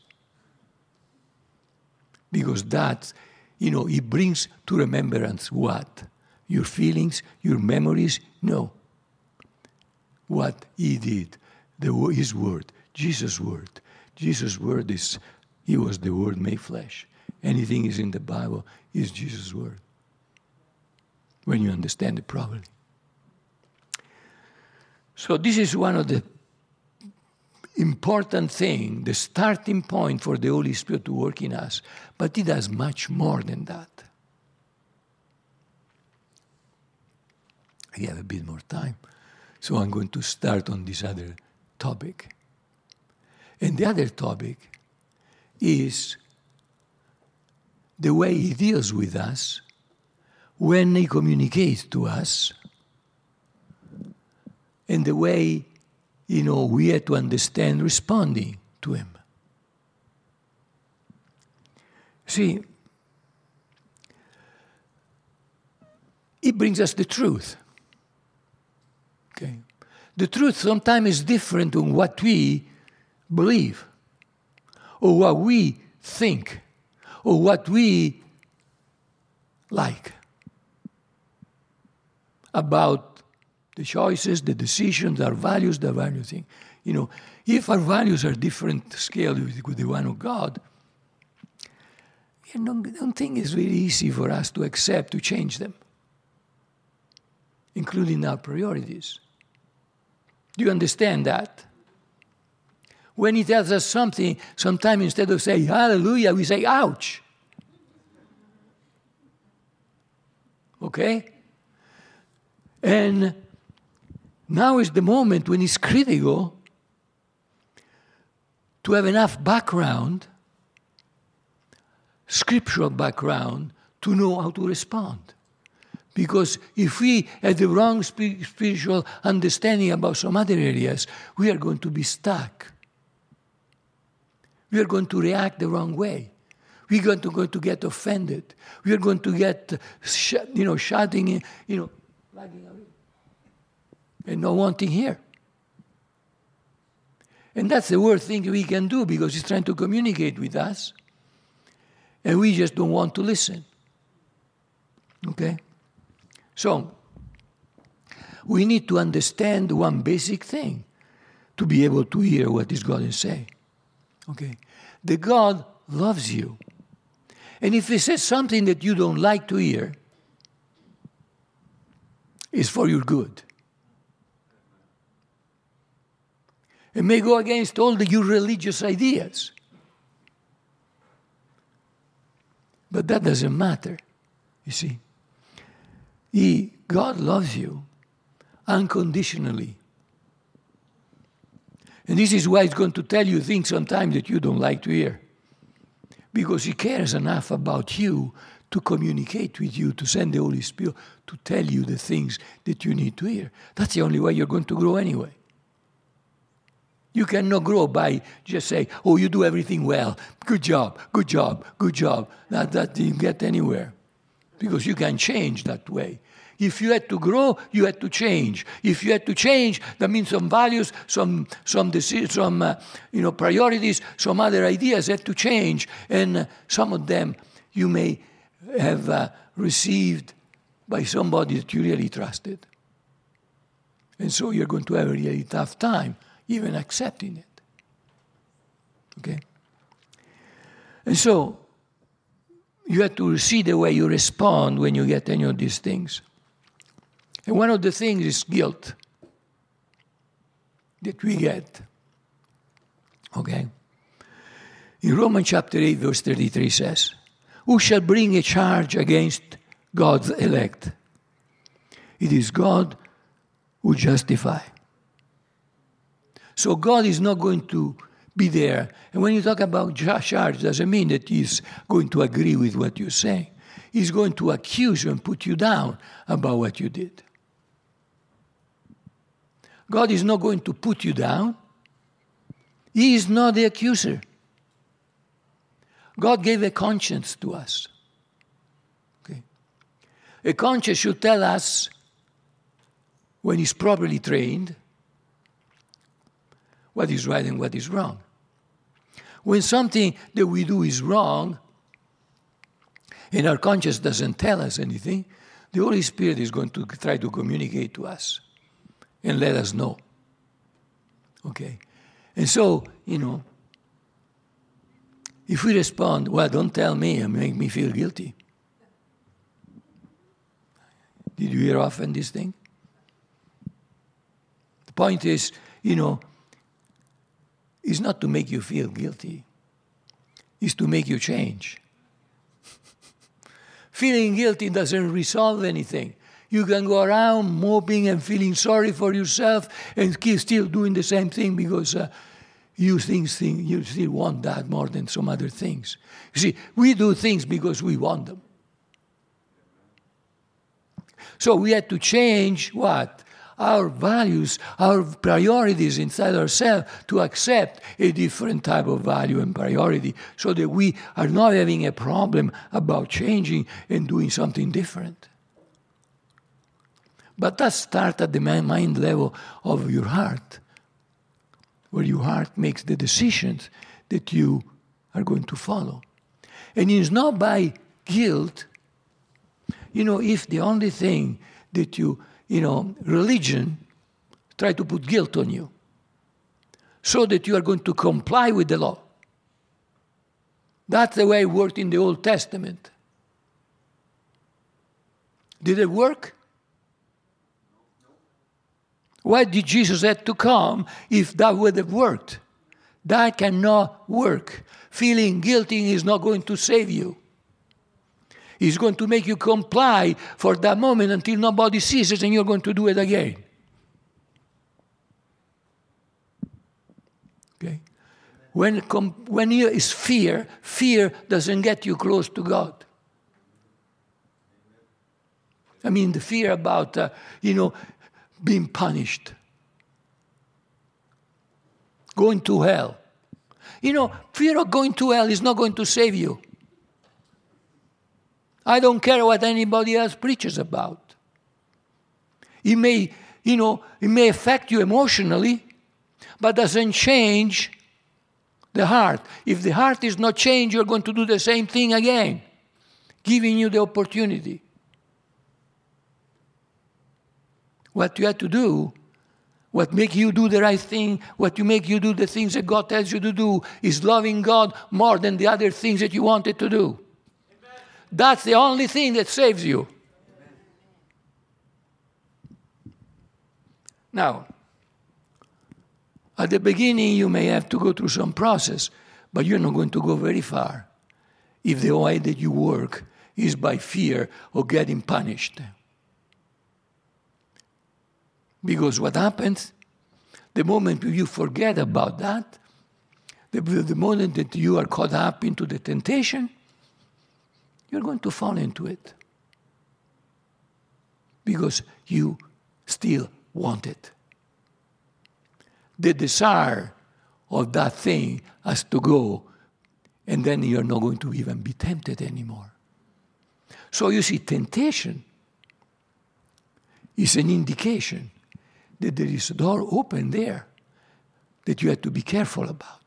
Because that, you know, it brings to remembrance what? Your feelings, your memories? No. What he did, the, his word, Jesus' word. Jesus' word is, he was the Word made flesh. Anything is in the Bible is Jesus' word. When you understand it properly. So this is one of the important thing, the starting point for the Holy Spirit to work in us. But it does much more than that. I have a bit more time, so I'm going to start on this other topic. And the other topic is the way he deals with us when he communicates to us and the way, you know, we have to understand responding to him. See, it brings us the truth. Okay? The truth sometimes is different from what we believe, or what we think, or what we like about the choices, the decisions, our values, the value thing. You know, if our values are different scale with the one of God, I don't, don't think it's really easy for us to accept, to change them, including our priorities. Do you understand that? When he tells us something, sometimes instead of saying hallelujah, we say ouch. Okay? And now is the moment when it's critical to have enough background, scriptural background, to know how to respond. Because if we have the wrong spiritual understanding about some other areas, we are going to be stuck. We are going to react the wrong way. We are going to, going to get offended. We are going to get, you know, shouting, you know, flagging away, and not wanting here. And that's the worst thing we can do because he's trying to communicate with us, and we just don't want to listen. Okay? So, we need to understand one basic thing to be able to hear what is God is saying. Okay? The God loves you. And if he says something that you don't like to hear, it's for your good. It may go against all the, your religious ideas. But that doesn't matter, you see. He, God loves you unconditionally. And this is why He's going to tell you things sometimes that you don't like to hear. Because He cares enough about you to communicate with you, to send the Holy Spirit to tell you the things that you need to hear. That's the only way you're going to grow anyway. You cannot grow by just say, oh, you do everything well. Good job, good job, good job. That, that you get anywhere. Because you can change that way. If you had to grow, you had to change. If you had to change, that means some values, some some decisions, some uh, you know priorities, some other ideas had to change, and uh, some of them you may have uh, received by somebody that you really trusted, and so you're going to have a really tough time even accepting it. Okay, and so you have to see the way you respond when you get any of these things. And one of the things is guilt that we get. Okay? In Romans chapter eight, verse thirty-three says, who shall bring a charge against God's elect? It is God who justifies. So God is not going to be there. And when you talk about charge, it doesn't mean that He's going to agree with what you're saying. He's going to accuse you and put you down about what you did. God is not going to put you down. He is not the accuser. God gave a conscience to us. Okay? A conscience should tell us, when it's properly trained, what is right and what is wrong. When something that we do is wrong, and our conscience doesn't tell us anything, the Holy Spirit is going to try to communicate to us and let us know. Okay? And so, you know, if we respond, well, don't tell me and make me feel guilty. Did you hear often this thing? The point is, you know, it's not to make you feel guilty. It's to make you change. Feeling guilty doesn't resolve anything. You can go around moping and feeling sorry for yourself and keep still doing the same thing because uh, you think, think you still want that more than some other things. You see, we do things because we want them. So we had to change what? Our values, our priorities inside ourselves to accept a different type of value and priority so that we are not having a problem about changing and doing something different. But that starts at the mind level of your heart, where your heart makes the decisions that you are going to follow. And it's not by guilt. You know, if the only thing that you, you know, religion try to put guilt on you so that you are going to comply with the law. That's the way it worked in the Old Testament. Did it work? Why did Jesus have to come if that would have worked? That cannot work. Feeling guilty is not going to save you. It's going to make you comply for that moment until nobody sees it and you're going to do it again. Okay? When, when you is fear, fear doesn't get you close to God. I mean, the fear about, uh, you know, being punished, going to hell. You know, fear of going to hell is not going to save you. I don't care what anybody else preaches about. It may, you know, it may affect you emotionally, but doesn't change the heart. If the heart is not changed, you're going to do the same thing again, giving you the opportunity. What you have to do, what makes you do the right thing, what you make you do the things that God tells you to do, is loving God more than the other things that you wanted to do. Amen. That's the only thing that saves you. Amen. Now, at the beginning, you may have to go through some process, but you're not going to go very far if the way that you work is by fear of getting punished. Because what happens, the moment you forget about that, the, the moment that you are caught up into the temptation, you're going to fall into it. Because you still want it. The desire of that thing has to go, and then you're not going to even be tempted anymore. So you see, temptation is an indication that there is a door open there that you have to be careful about.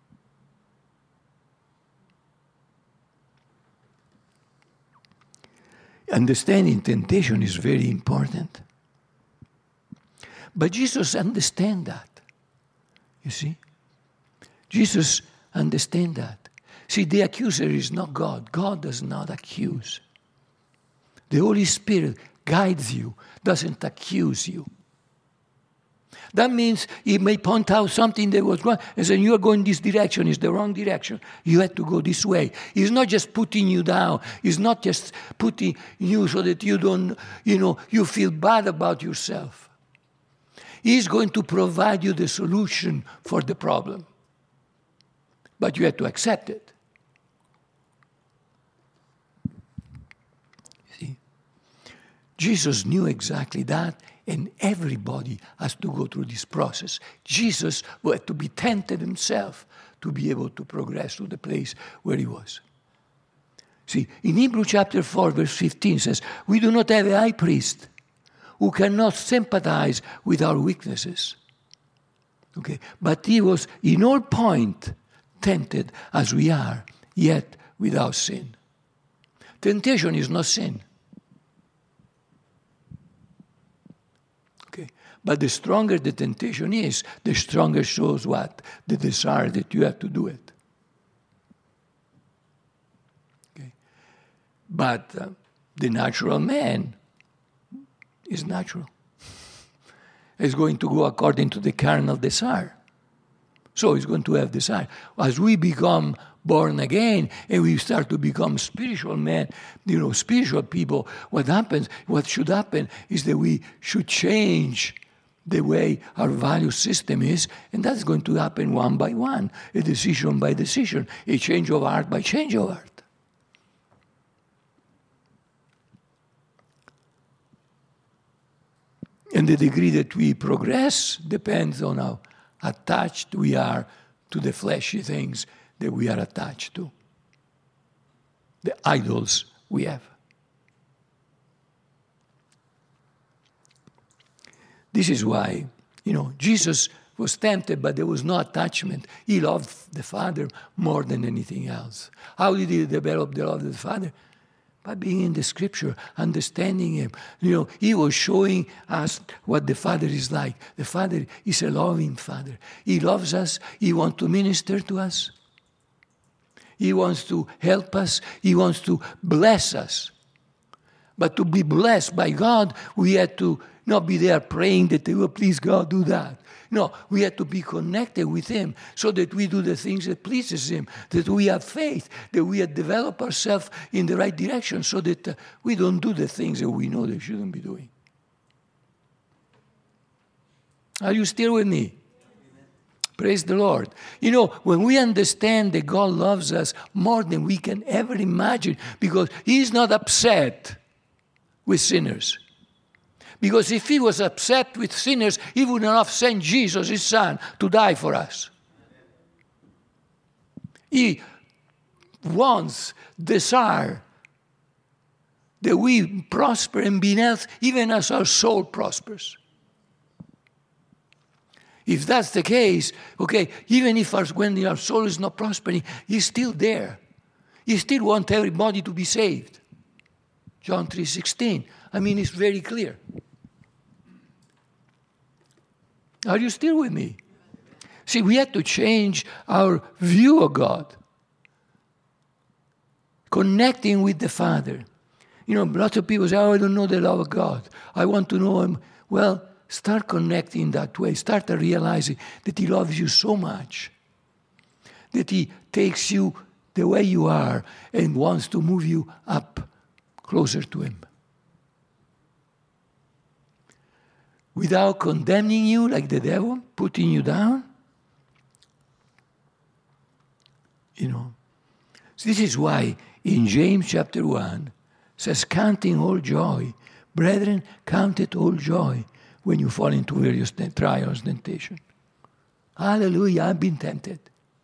Understanding temptation is very important. But Jesus understands that. You see? Jesus understands that. See, the accuser is not God. God does not accuse. The Holy Spirit guides you, doesn't accuse you. That means He may point out something that was wrong and say, you are going this direction, it's the wrong direction. You have to go this way. He's not just putting you down. He's not just putting you so that you don't, you know, you feel bad about yourself. He's going to provide you the solution for the problem. But you have to accept it. See? Jesus knew exactly that, and everybody has to go through this process. Jesus had to be tempted himself to be able to progress to the place where he was. See, in Hebrews chapter four, verse fifteen says, we do not have a high priest who cannot sympathize with our weaknesses. Okay, but he was in all point tempted as we are, yet without sin. Temptation is not sin. Okay, but the stronger the temptation is, the stronger shows what? The desire that you have to do it. Okay, but uh, the natural man is natural. It's going to go according to the carnal desire. So he's going to have desire. As we become born again and we start to become spiritual men, you know, spiritual people, what happens, what should happen is that we should change the way our value system is, and that's going to happen one by one, a decision by decision, a change of heart by change of heart. And the degree that we progress depends on how attached we are to the fleshy things that we are attached to, the idols we have. This is why, you know, Jesus was tempted, but there was no attachment. He loved the Father more than anything else. How did he develop the love of the Father? By being in the Scripture, understanding Him. You know, He was showing us what the Father is like. The Father is a loving Father. He loves us. He wants to minister to us. He wants to help us. He wants to bless us. But to be blessed by God, we had to not be there praying that, oh, please God, do that. No, we have to be connected with Him so that we do the things that pleases Him, that we have faith, that we have developed ourselves in the right direction so that uh, we don't do the things that we know they shouldn't be doing. Are you still with me? Praise the Lord. You know, when we understand that God loves us more than we can ever imagine, because He's not upset with sinners. Because if He was upset with sinners, He would not have sent Jesus, His Son, to die for us. He wants, desire that we prosper and be in health even as our soul prospers. If that's the case, okay, even if our, when our soul is not prospering, He's still there. He still wants everybody to be saved. John three sixteen. I mean, it's very clear. Are you still with me? See, we have to change our view of God. Connecting with the Father. You know, lots of people say, oh, I don't know the love of God. I want to know Him. Well, start connecting that way. Start realizing that He loves you so much. That He takes you the way you are and wants to move you up closer to him. Without condemning you like the devil, putting you down. You know. So this is why in James chapter one says, counting all joy. Brethren, count it all joy when you fall into various trials, temptation. Hallelujah, I've been tempted.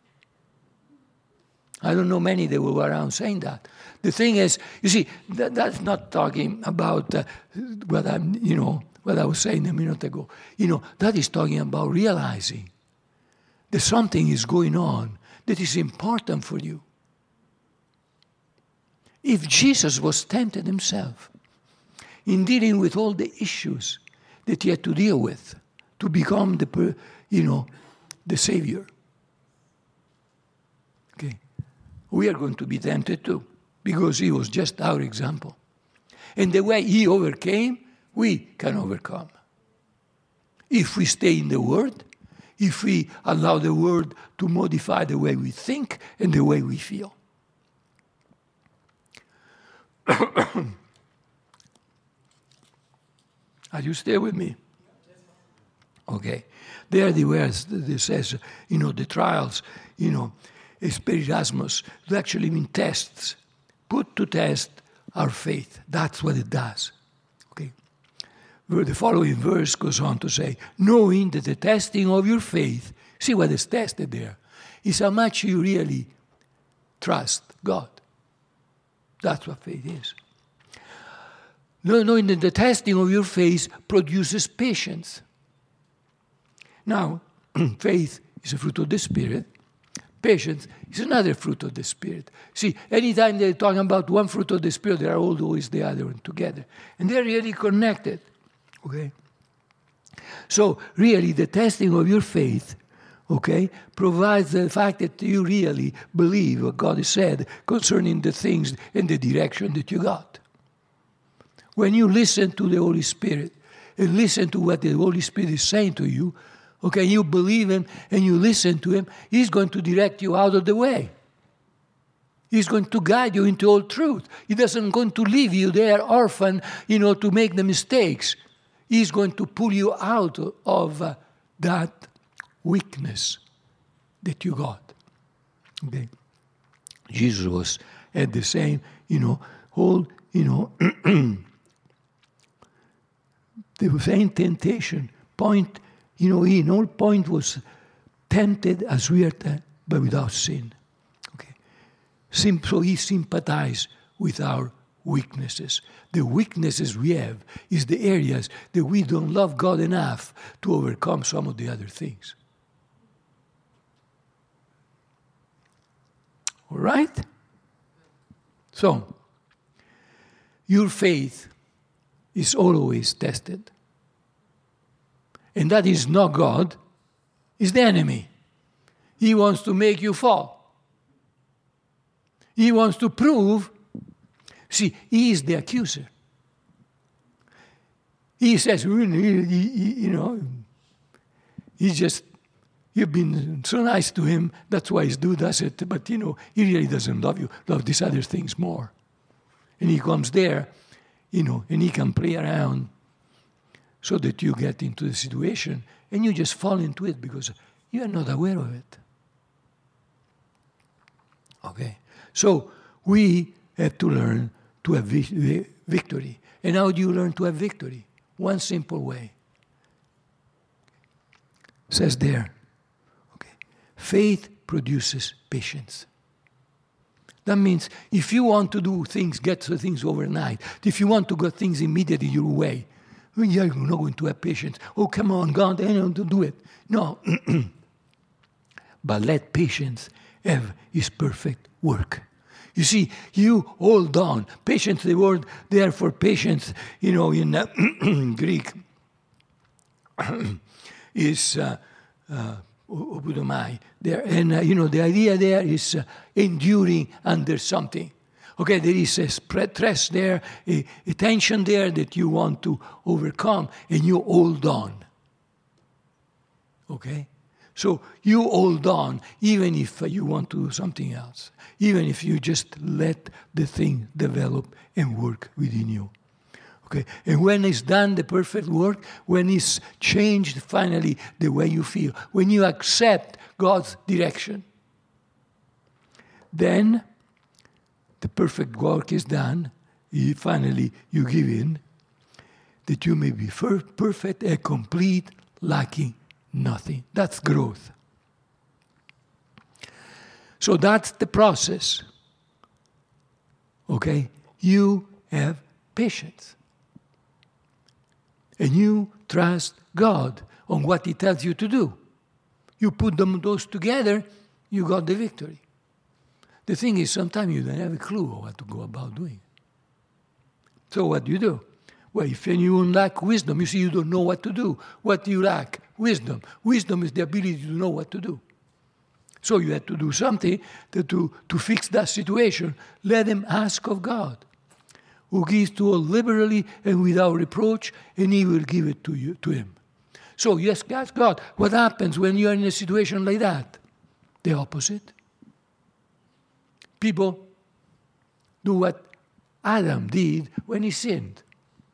I don't know many that will go around saying that. The thing is, you see, that, that's not talking about uh, what I'm, you know, what I was saying a minute ago. You know, that is talking about realizing that something is going on that is important for you. If Jesus was tempted himself in dealing with all the issues that he had to deal with to become the, you know, the Savior, okay, we are going to be tempted too, because he was just our example. And the way he overcame, we can overcome. If we stay in the Word, if we allow the Word to modify the way we think and the way we feel. Are you still with me? Okay. There are the words that says, you know, the trials, you know, Esperasmus, it actually mean tests. Put to test our faith. That's what it does. Okay. The following verse goes on to say, knowing that the testing of your faith, see what is tested there, is how much you really trust God. That's what faith is. Knowing that the testing of your faith produces patience. Now, faith is a fruit of the Spirit. Patience is another fruit of the Spirit. See, anytime they're talking about one fruit of the Spirit, they are always the other one together. And they're really connected. Okay? So, really, the testing of your faith, okay, provides the fact that you really believe what God has said concerning the things and the direction that you got. When you listen to the Holy Spirit and listen to what the Holy Spirit is saying to you, okay, you believe him and you listen to him, he's going to direct you out of the way. He's going to guide you into all truth. He doesn't going to leave you there orphan, you know, to make the mistakes. He's going to pull you out of uh, that weakness that you got. Okay. Jesus was at the same, you know, whole, you know, the same temptation. Point, you know, he in all point was tempted as we are tempted, but without sin. Okay. So he sympathized with our weaknesses. The weaknesses we have is the areas that we don't love God enough to overcome some of the other things. All right? So, your faith is always tested. And that is not God, it's the enemy. He wants to make you fall. He wants to prove, see, he is the accuser. He says, you know, he's just, you've been so nice to him, that's why he's do does it, but you know, he really doesn't love you, love these other things more. And he comes there, you know, and he can play around so that you get into the situation and you just fall into it because you are not aware of it. Okay? So we have to learn to have vi- victory. And how do you learn to have victory? One simple way. It says there, okay, faith produces patience. That means if you want to do things, get things overnight, if you want to get things immediately your way, you're not going to have patience. Oh, come on, God, I don't want to do it. No. But let patience have his perfect work. You see, you hold on. Patience, the word there for patience, you know, in uh, Greek is uh, uh, obudomai there. And, uh, you know, the idea there is uh, enduring under something. Okay, there is a stress there, a, a tension there that you want to overcome, and you hold on. Okay? So you hold on, even if you want to do something else, even if you just let the thing develop and work within you. Okay? And when it's done, the perfect work, when it's changed finally the way you feel, when you accept God's direction, then the perfect work is done. You, finally, you give in, that you may be perfect and complete, lacking nothing. That's growth. So that's the process. Okay? You have patience. And you trust God on what He tells you to do. You put them those together, you got the victory. The thing is, sometimes you don't have a clue what to go about doing. So what do you do? Well, if anyone lack wisdom, you see, you don't know what to do. What do you lack? Wisdom. Wisdom is the ability to know what to do. So you have to do something to, to, to fix that situation. Let them ask of God, who gives to all liberally and without reproach, and He will give it to you, to him. So you ask God, what happens when you are in a situation like that? The opposite. People do what Adam did when he sinned.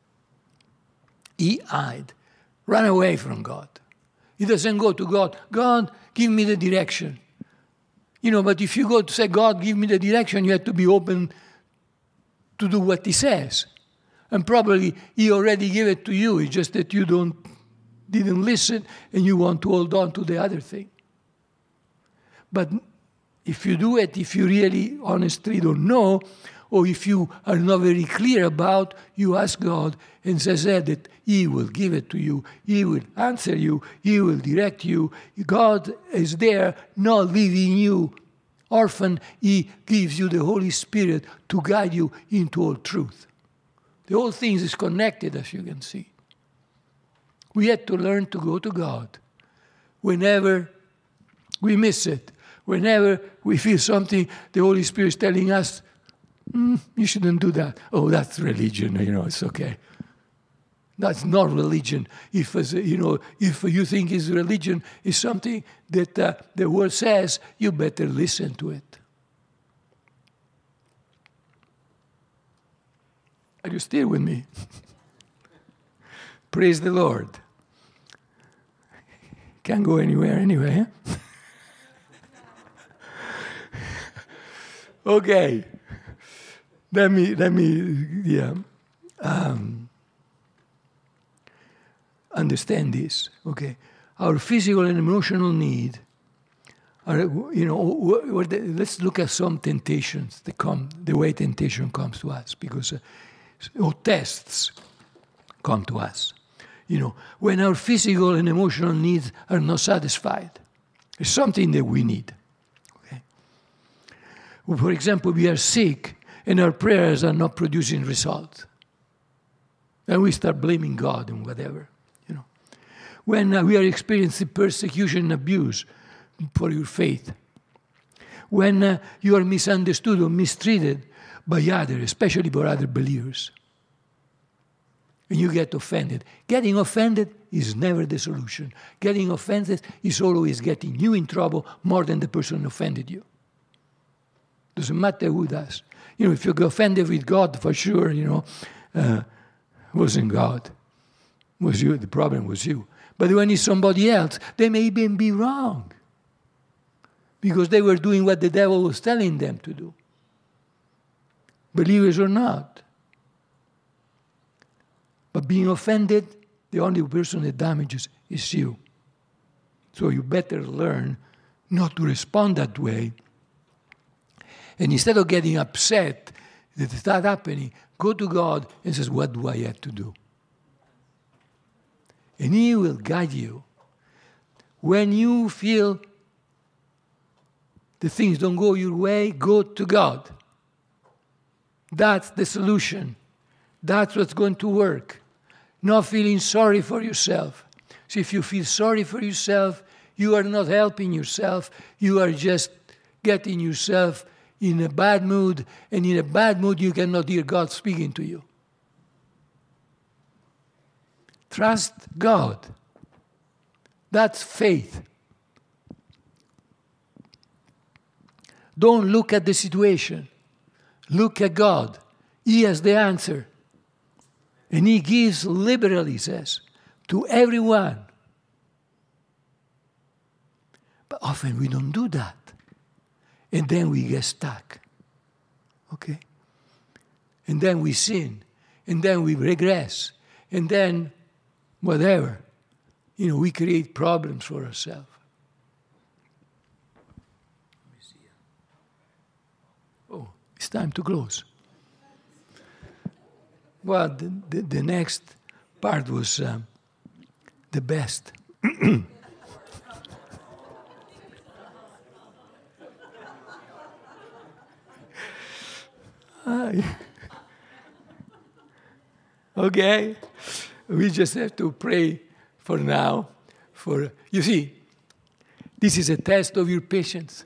He hid, ran away from God. He doesn't go to God, God, give me the direction. You know, but if you go to say, God, give me the direction, you have to be open to do what He says. And probably He already gave it to you, it's just that you don't, didn't listen and you want to hold on to the other thing. But if you do it, if you really honestly don't know, or if you are not very clear about, you ask God and says that He will give it to you. He will answer you. He will direct you. God is there, not leaving you orphan. He gives you the Holy Spirit to guide you into all truth. The whole thing is connected, as you can see. We had to learn to go to God whenever we miss it. Whenever we feel something, the Holy Spirit is telling us, mm, you shouldn't do that. Oh, that's religion, you know, it's okay. That's not religion. If, you know, if you think it's religion, it's something that uh, the Word says, you better listen to it. Are you still with me? Praise the Lord. Can't go anywhere anyway, huh? Okay, let me, let me, yeah, um, understand this, okay? Our physical and emotional need are, you know, let's look at some temptations that come, the way temptation comes to us, because, uh, or tests come to us. You know, when our physical and emotional needs are not satisfied, it's something that we need. For example, we are sick and our prayers are not producing results. And we start blaming God and whatever, you know. When uh, we are experiencing persecution and abuse for your faith. When uh, you are misunderstood or mistreated by others, especially by other believers. And you get offended. Getting offended is never the solution. Getting offended is always getting you in trouble more than the person who offended you. Doesn't matter who does. You know, if you get offended with God, for sure, you know, uh, wasn't God. Was you, the problem was you. But when it's somebody else, they may even be wrong. Because they were doing what the devil was telling them to do. Believers or not. But being offended, the only person that damages is you. So you better learn not to respond that way. And instead of getting upset that it's not happening, go to God and says, what do I have to do? And He will guide you. When you feel the things don't go your way, go to God. That's the solution. That's what's going to work. Not feeling sorry for yourself. So if you feel sorry for yourself, you are not helping yourself. You are just getting yourself in a bad mood, and in a bad mood you cannot hear God speaking to you. Trust God. That's faith. Don't look at the situation. Look at God. He has the answer. And He gives liberally, He says, to everyone. But often we don't do that. And then we get stuck. Okay? And then we sin. And then we regress. And then, whatever. You know, we create problems for ourselves. Oh, it's time to close. Well, the, the, the next part was um, the best. Okay, we just have to pray for now. For you see, this is a test of your patience.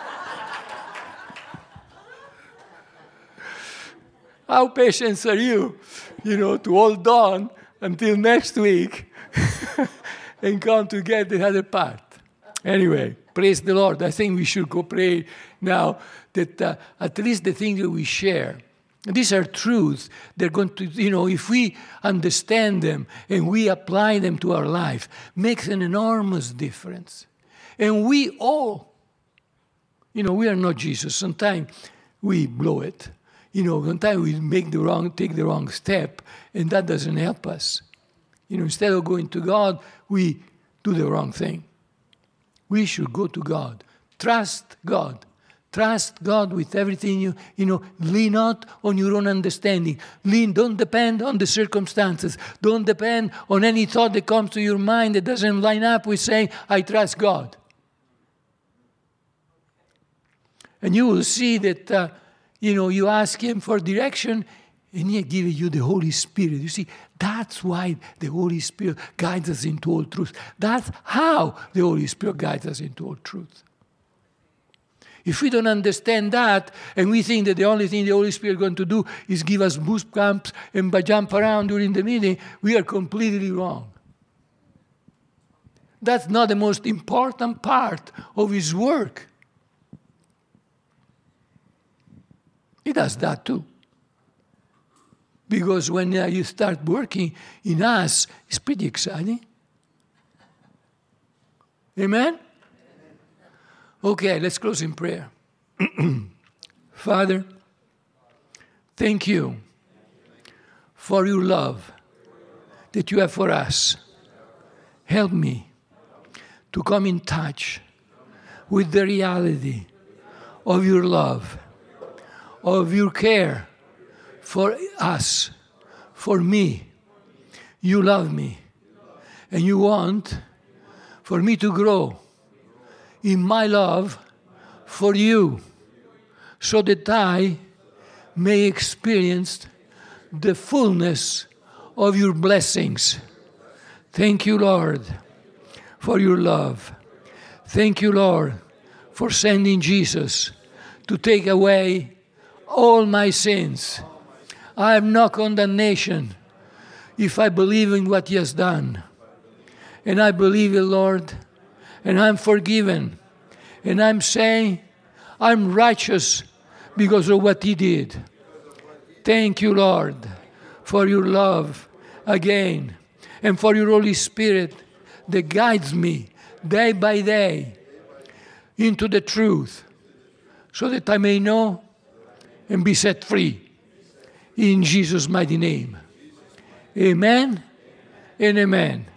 How patient are you, you know, to hold on until next week and come to get the other part? Anyway, praise the Lord. I think we should go pray now that uh, at least the things that we share, these are truths. They're going to, you know, if we understand them and we apply them to our life, makes an enormous difference. And we all, you know, we are not Jesus. Sometimes we blow it. You know, sometimes we make the wrong, take the wrong step, and that doesn't help us. You know, instead of going to God, we do the wrong thing. We should go to God. Trust God. Trust God with everything you, you know, lean not on your own understanding. Lean, don't depend on the circumstances. Don't depend on any thought that comes to your mind that doesn't line up with saying, I trust God. And you will see that, uh, you know, you ask Him for direction, and He gives you the Holy Spirit. You see, that's why the Holy Spirit guides us into all truth. That's how the Holy Spirit guides us into all truth. If we don't understand that, and we think that the only thing the Holy Spirit is going to do is give us boost camps and jump around during the meeting, we are completely wrong. That's not the most important part of His work. He does that too. Because when uh, you start working in us, it's pretty exciting. Amen? Okay, let's close in prayer. Father, thank you for your love that you have for us. Help me to come in touch with the reality of your love, of your care for us, for me. You love me, and you want for me to grow in my love for you, so that I may experience the fullness of your blessings. Thank you, Lord, for your love. Thank you, Lord, for sending Jesus to take away all my sins. I have no condemnation if I believe in what He has done. And I believe it, Lord, and I'm forgiven. And I'm saying I'm righteous because of what He did. Thank you, Lord, for your love again, and for your Holy Spirit that guides me day by day into the truth, so that I may know and be set free. In Jesus' mighty name. Amen and amen.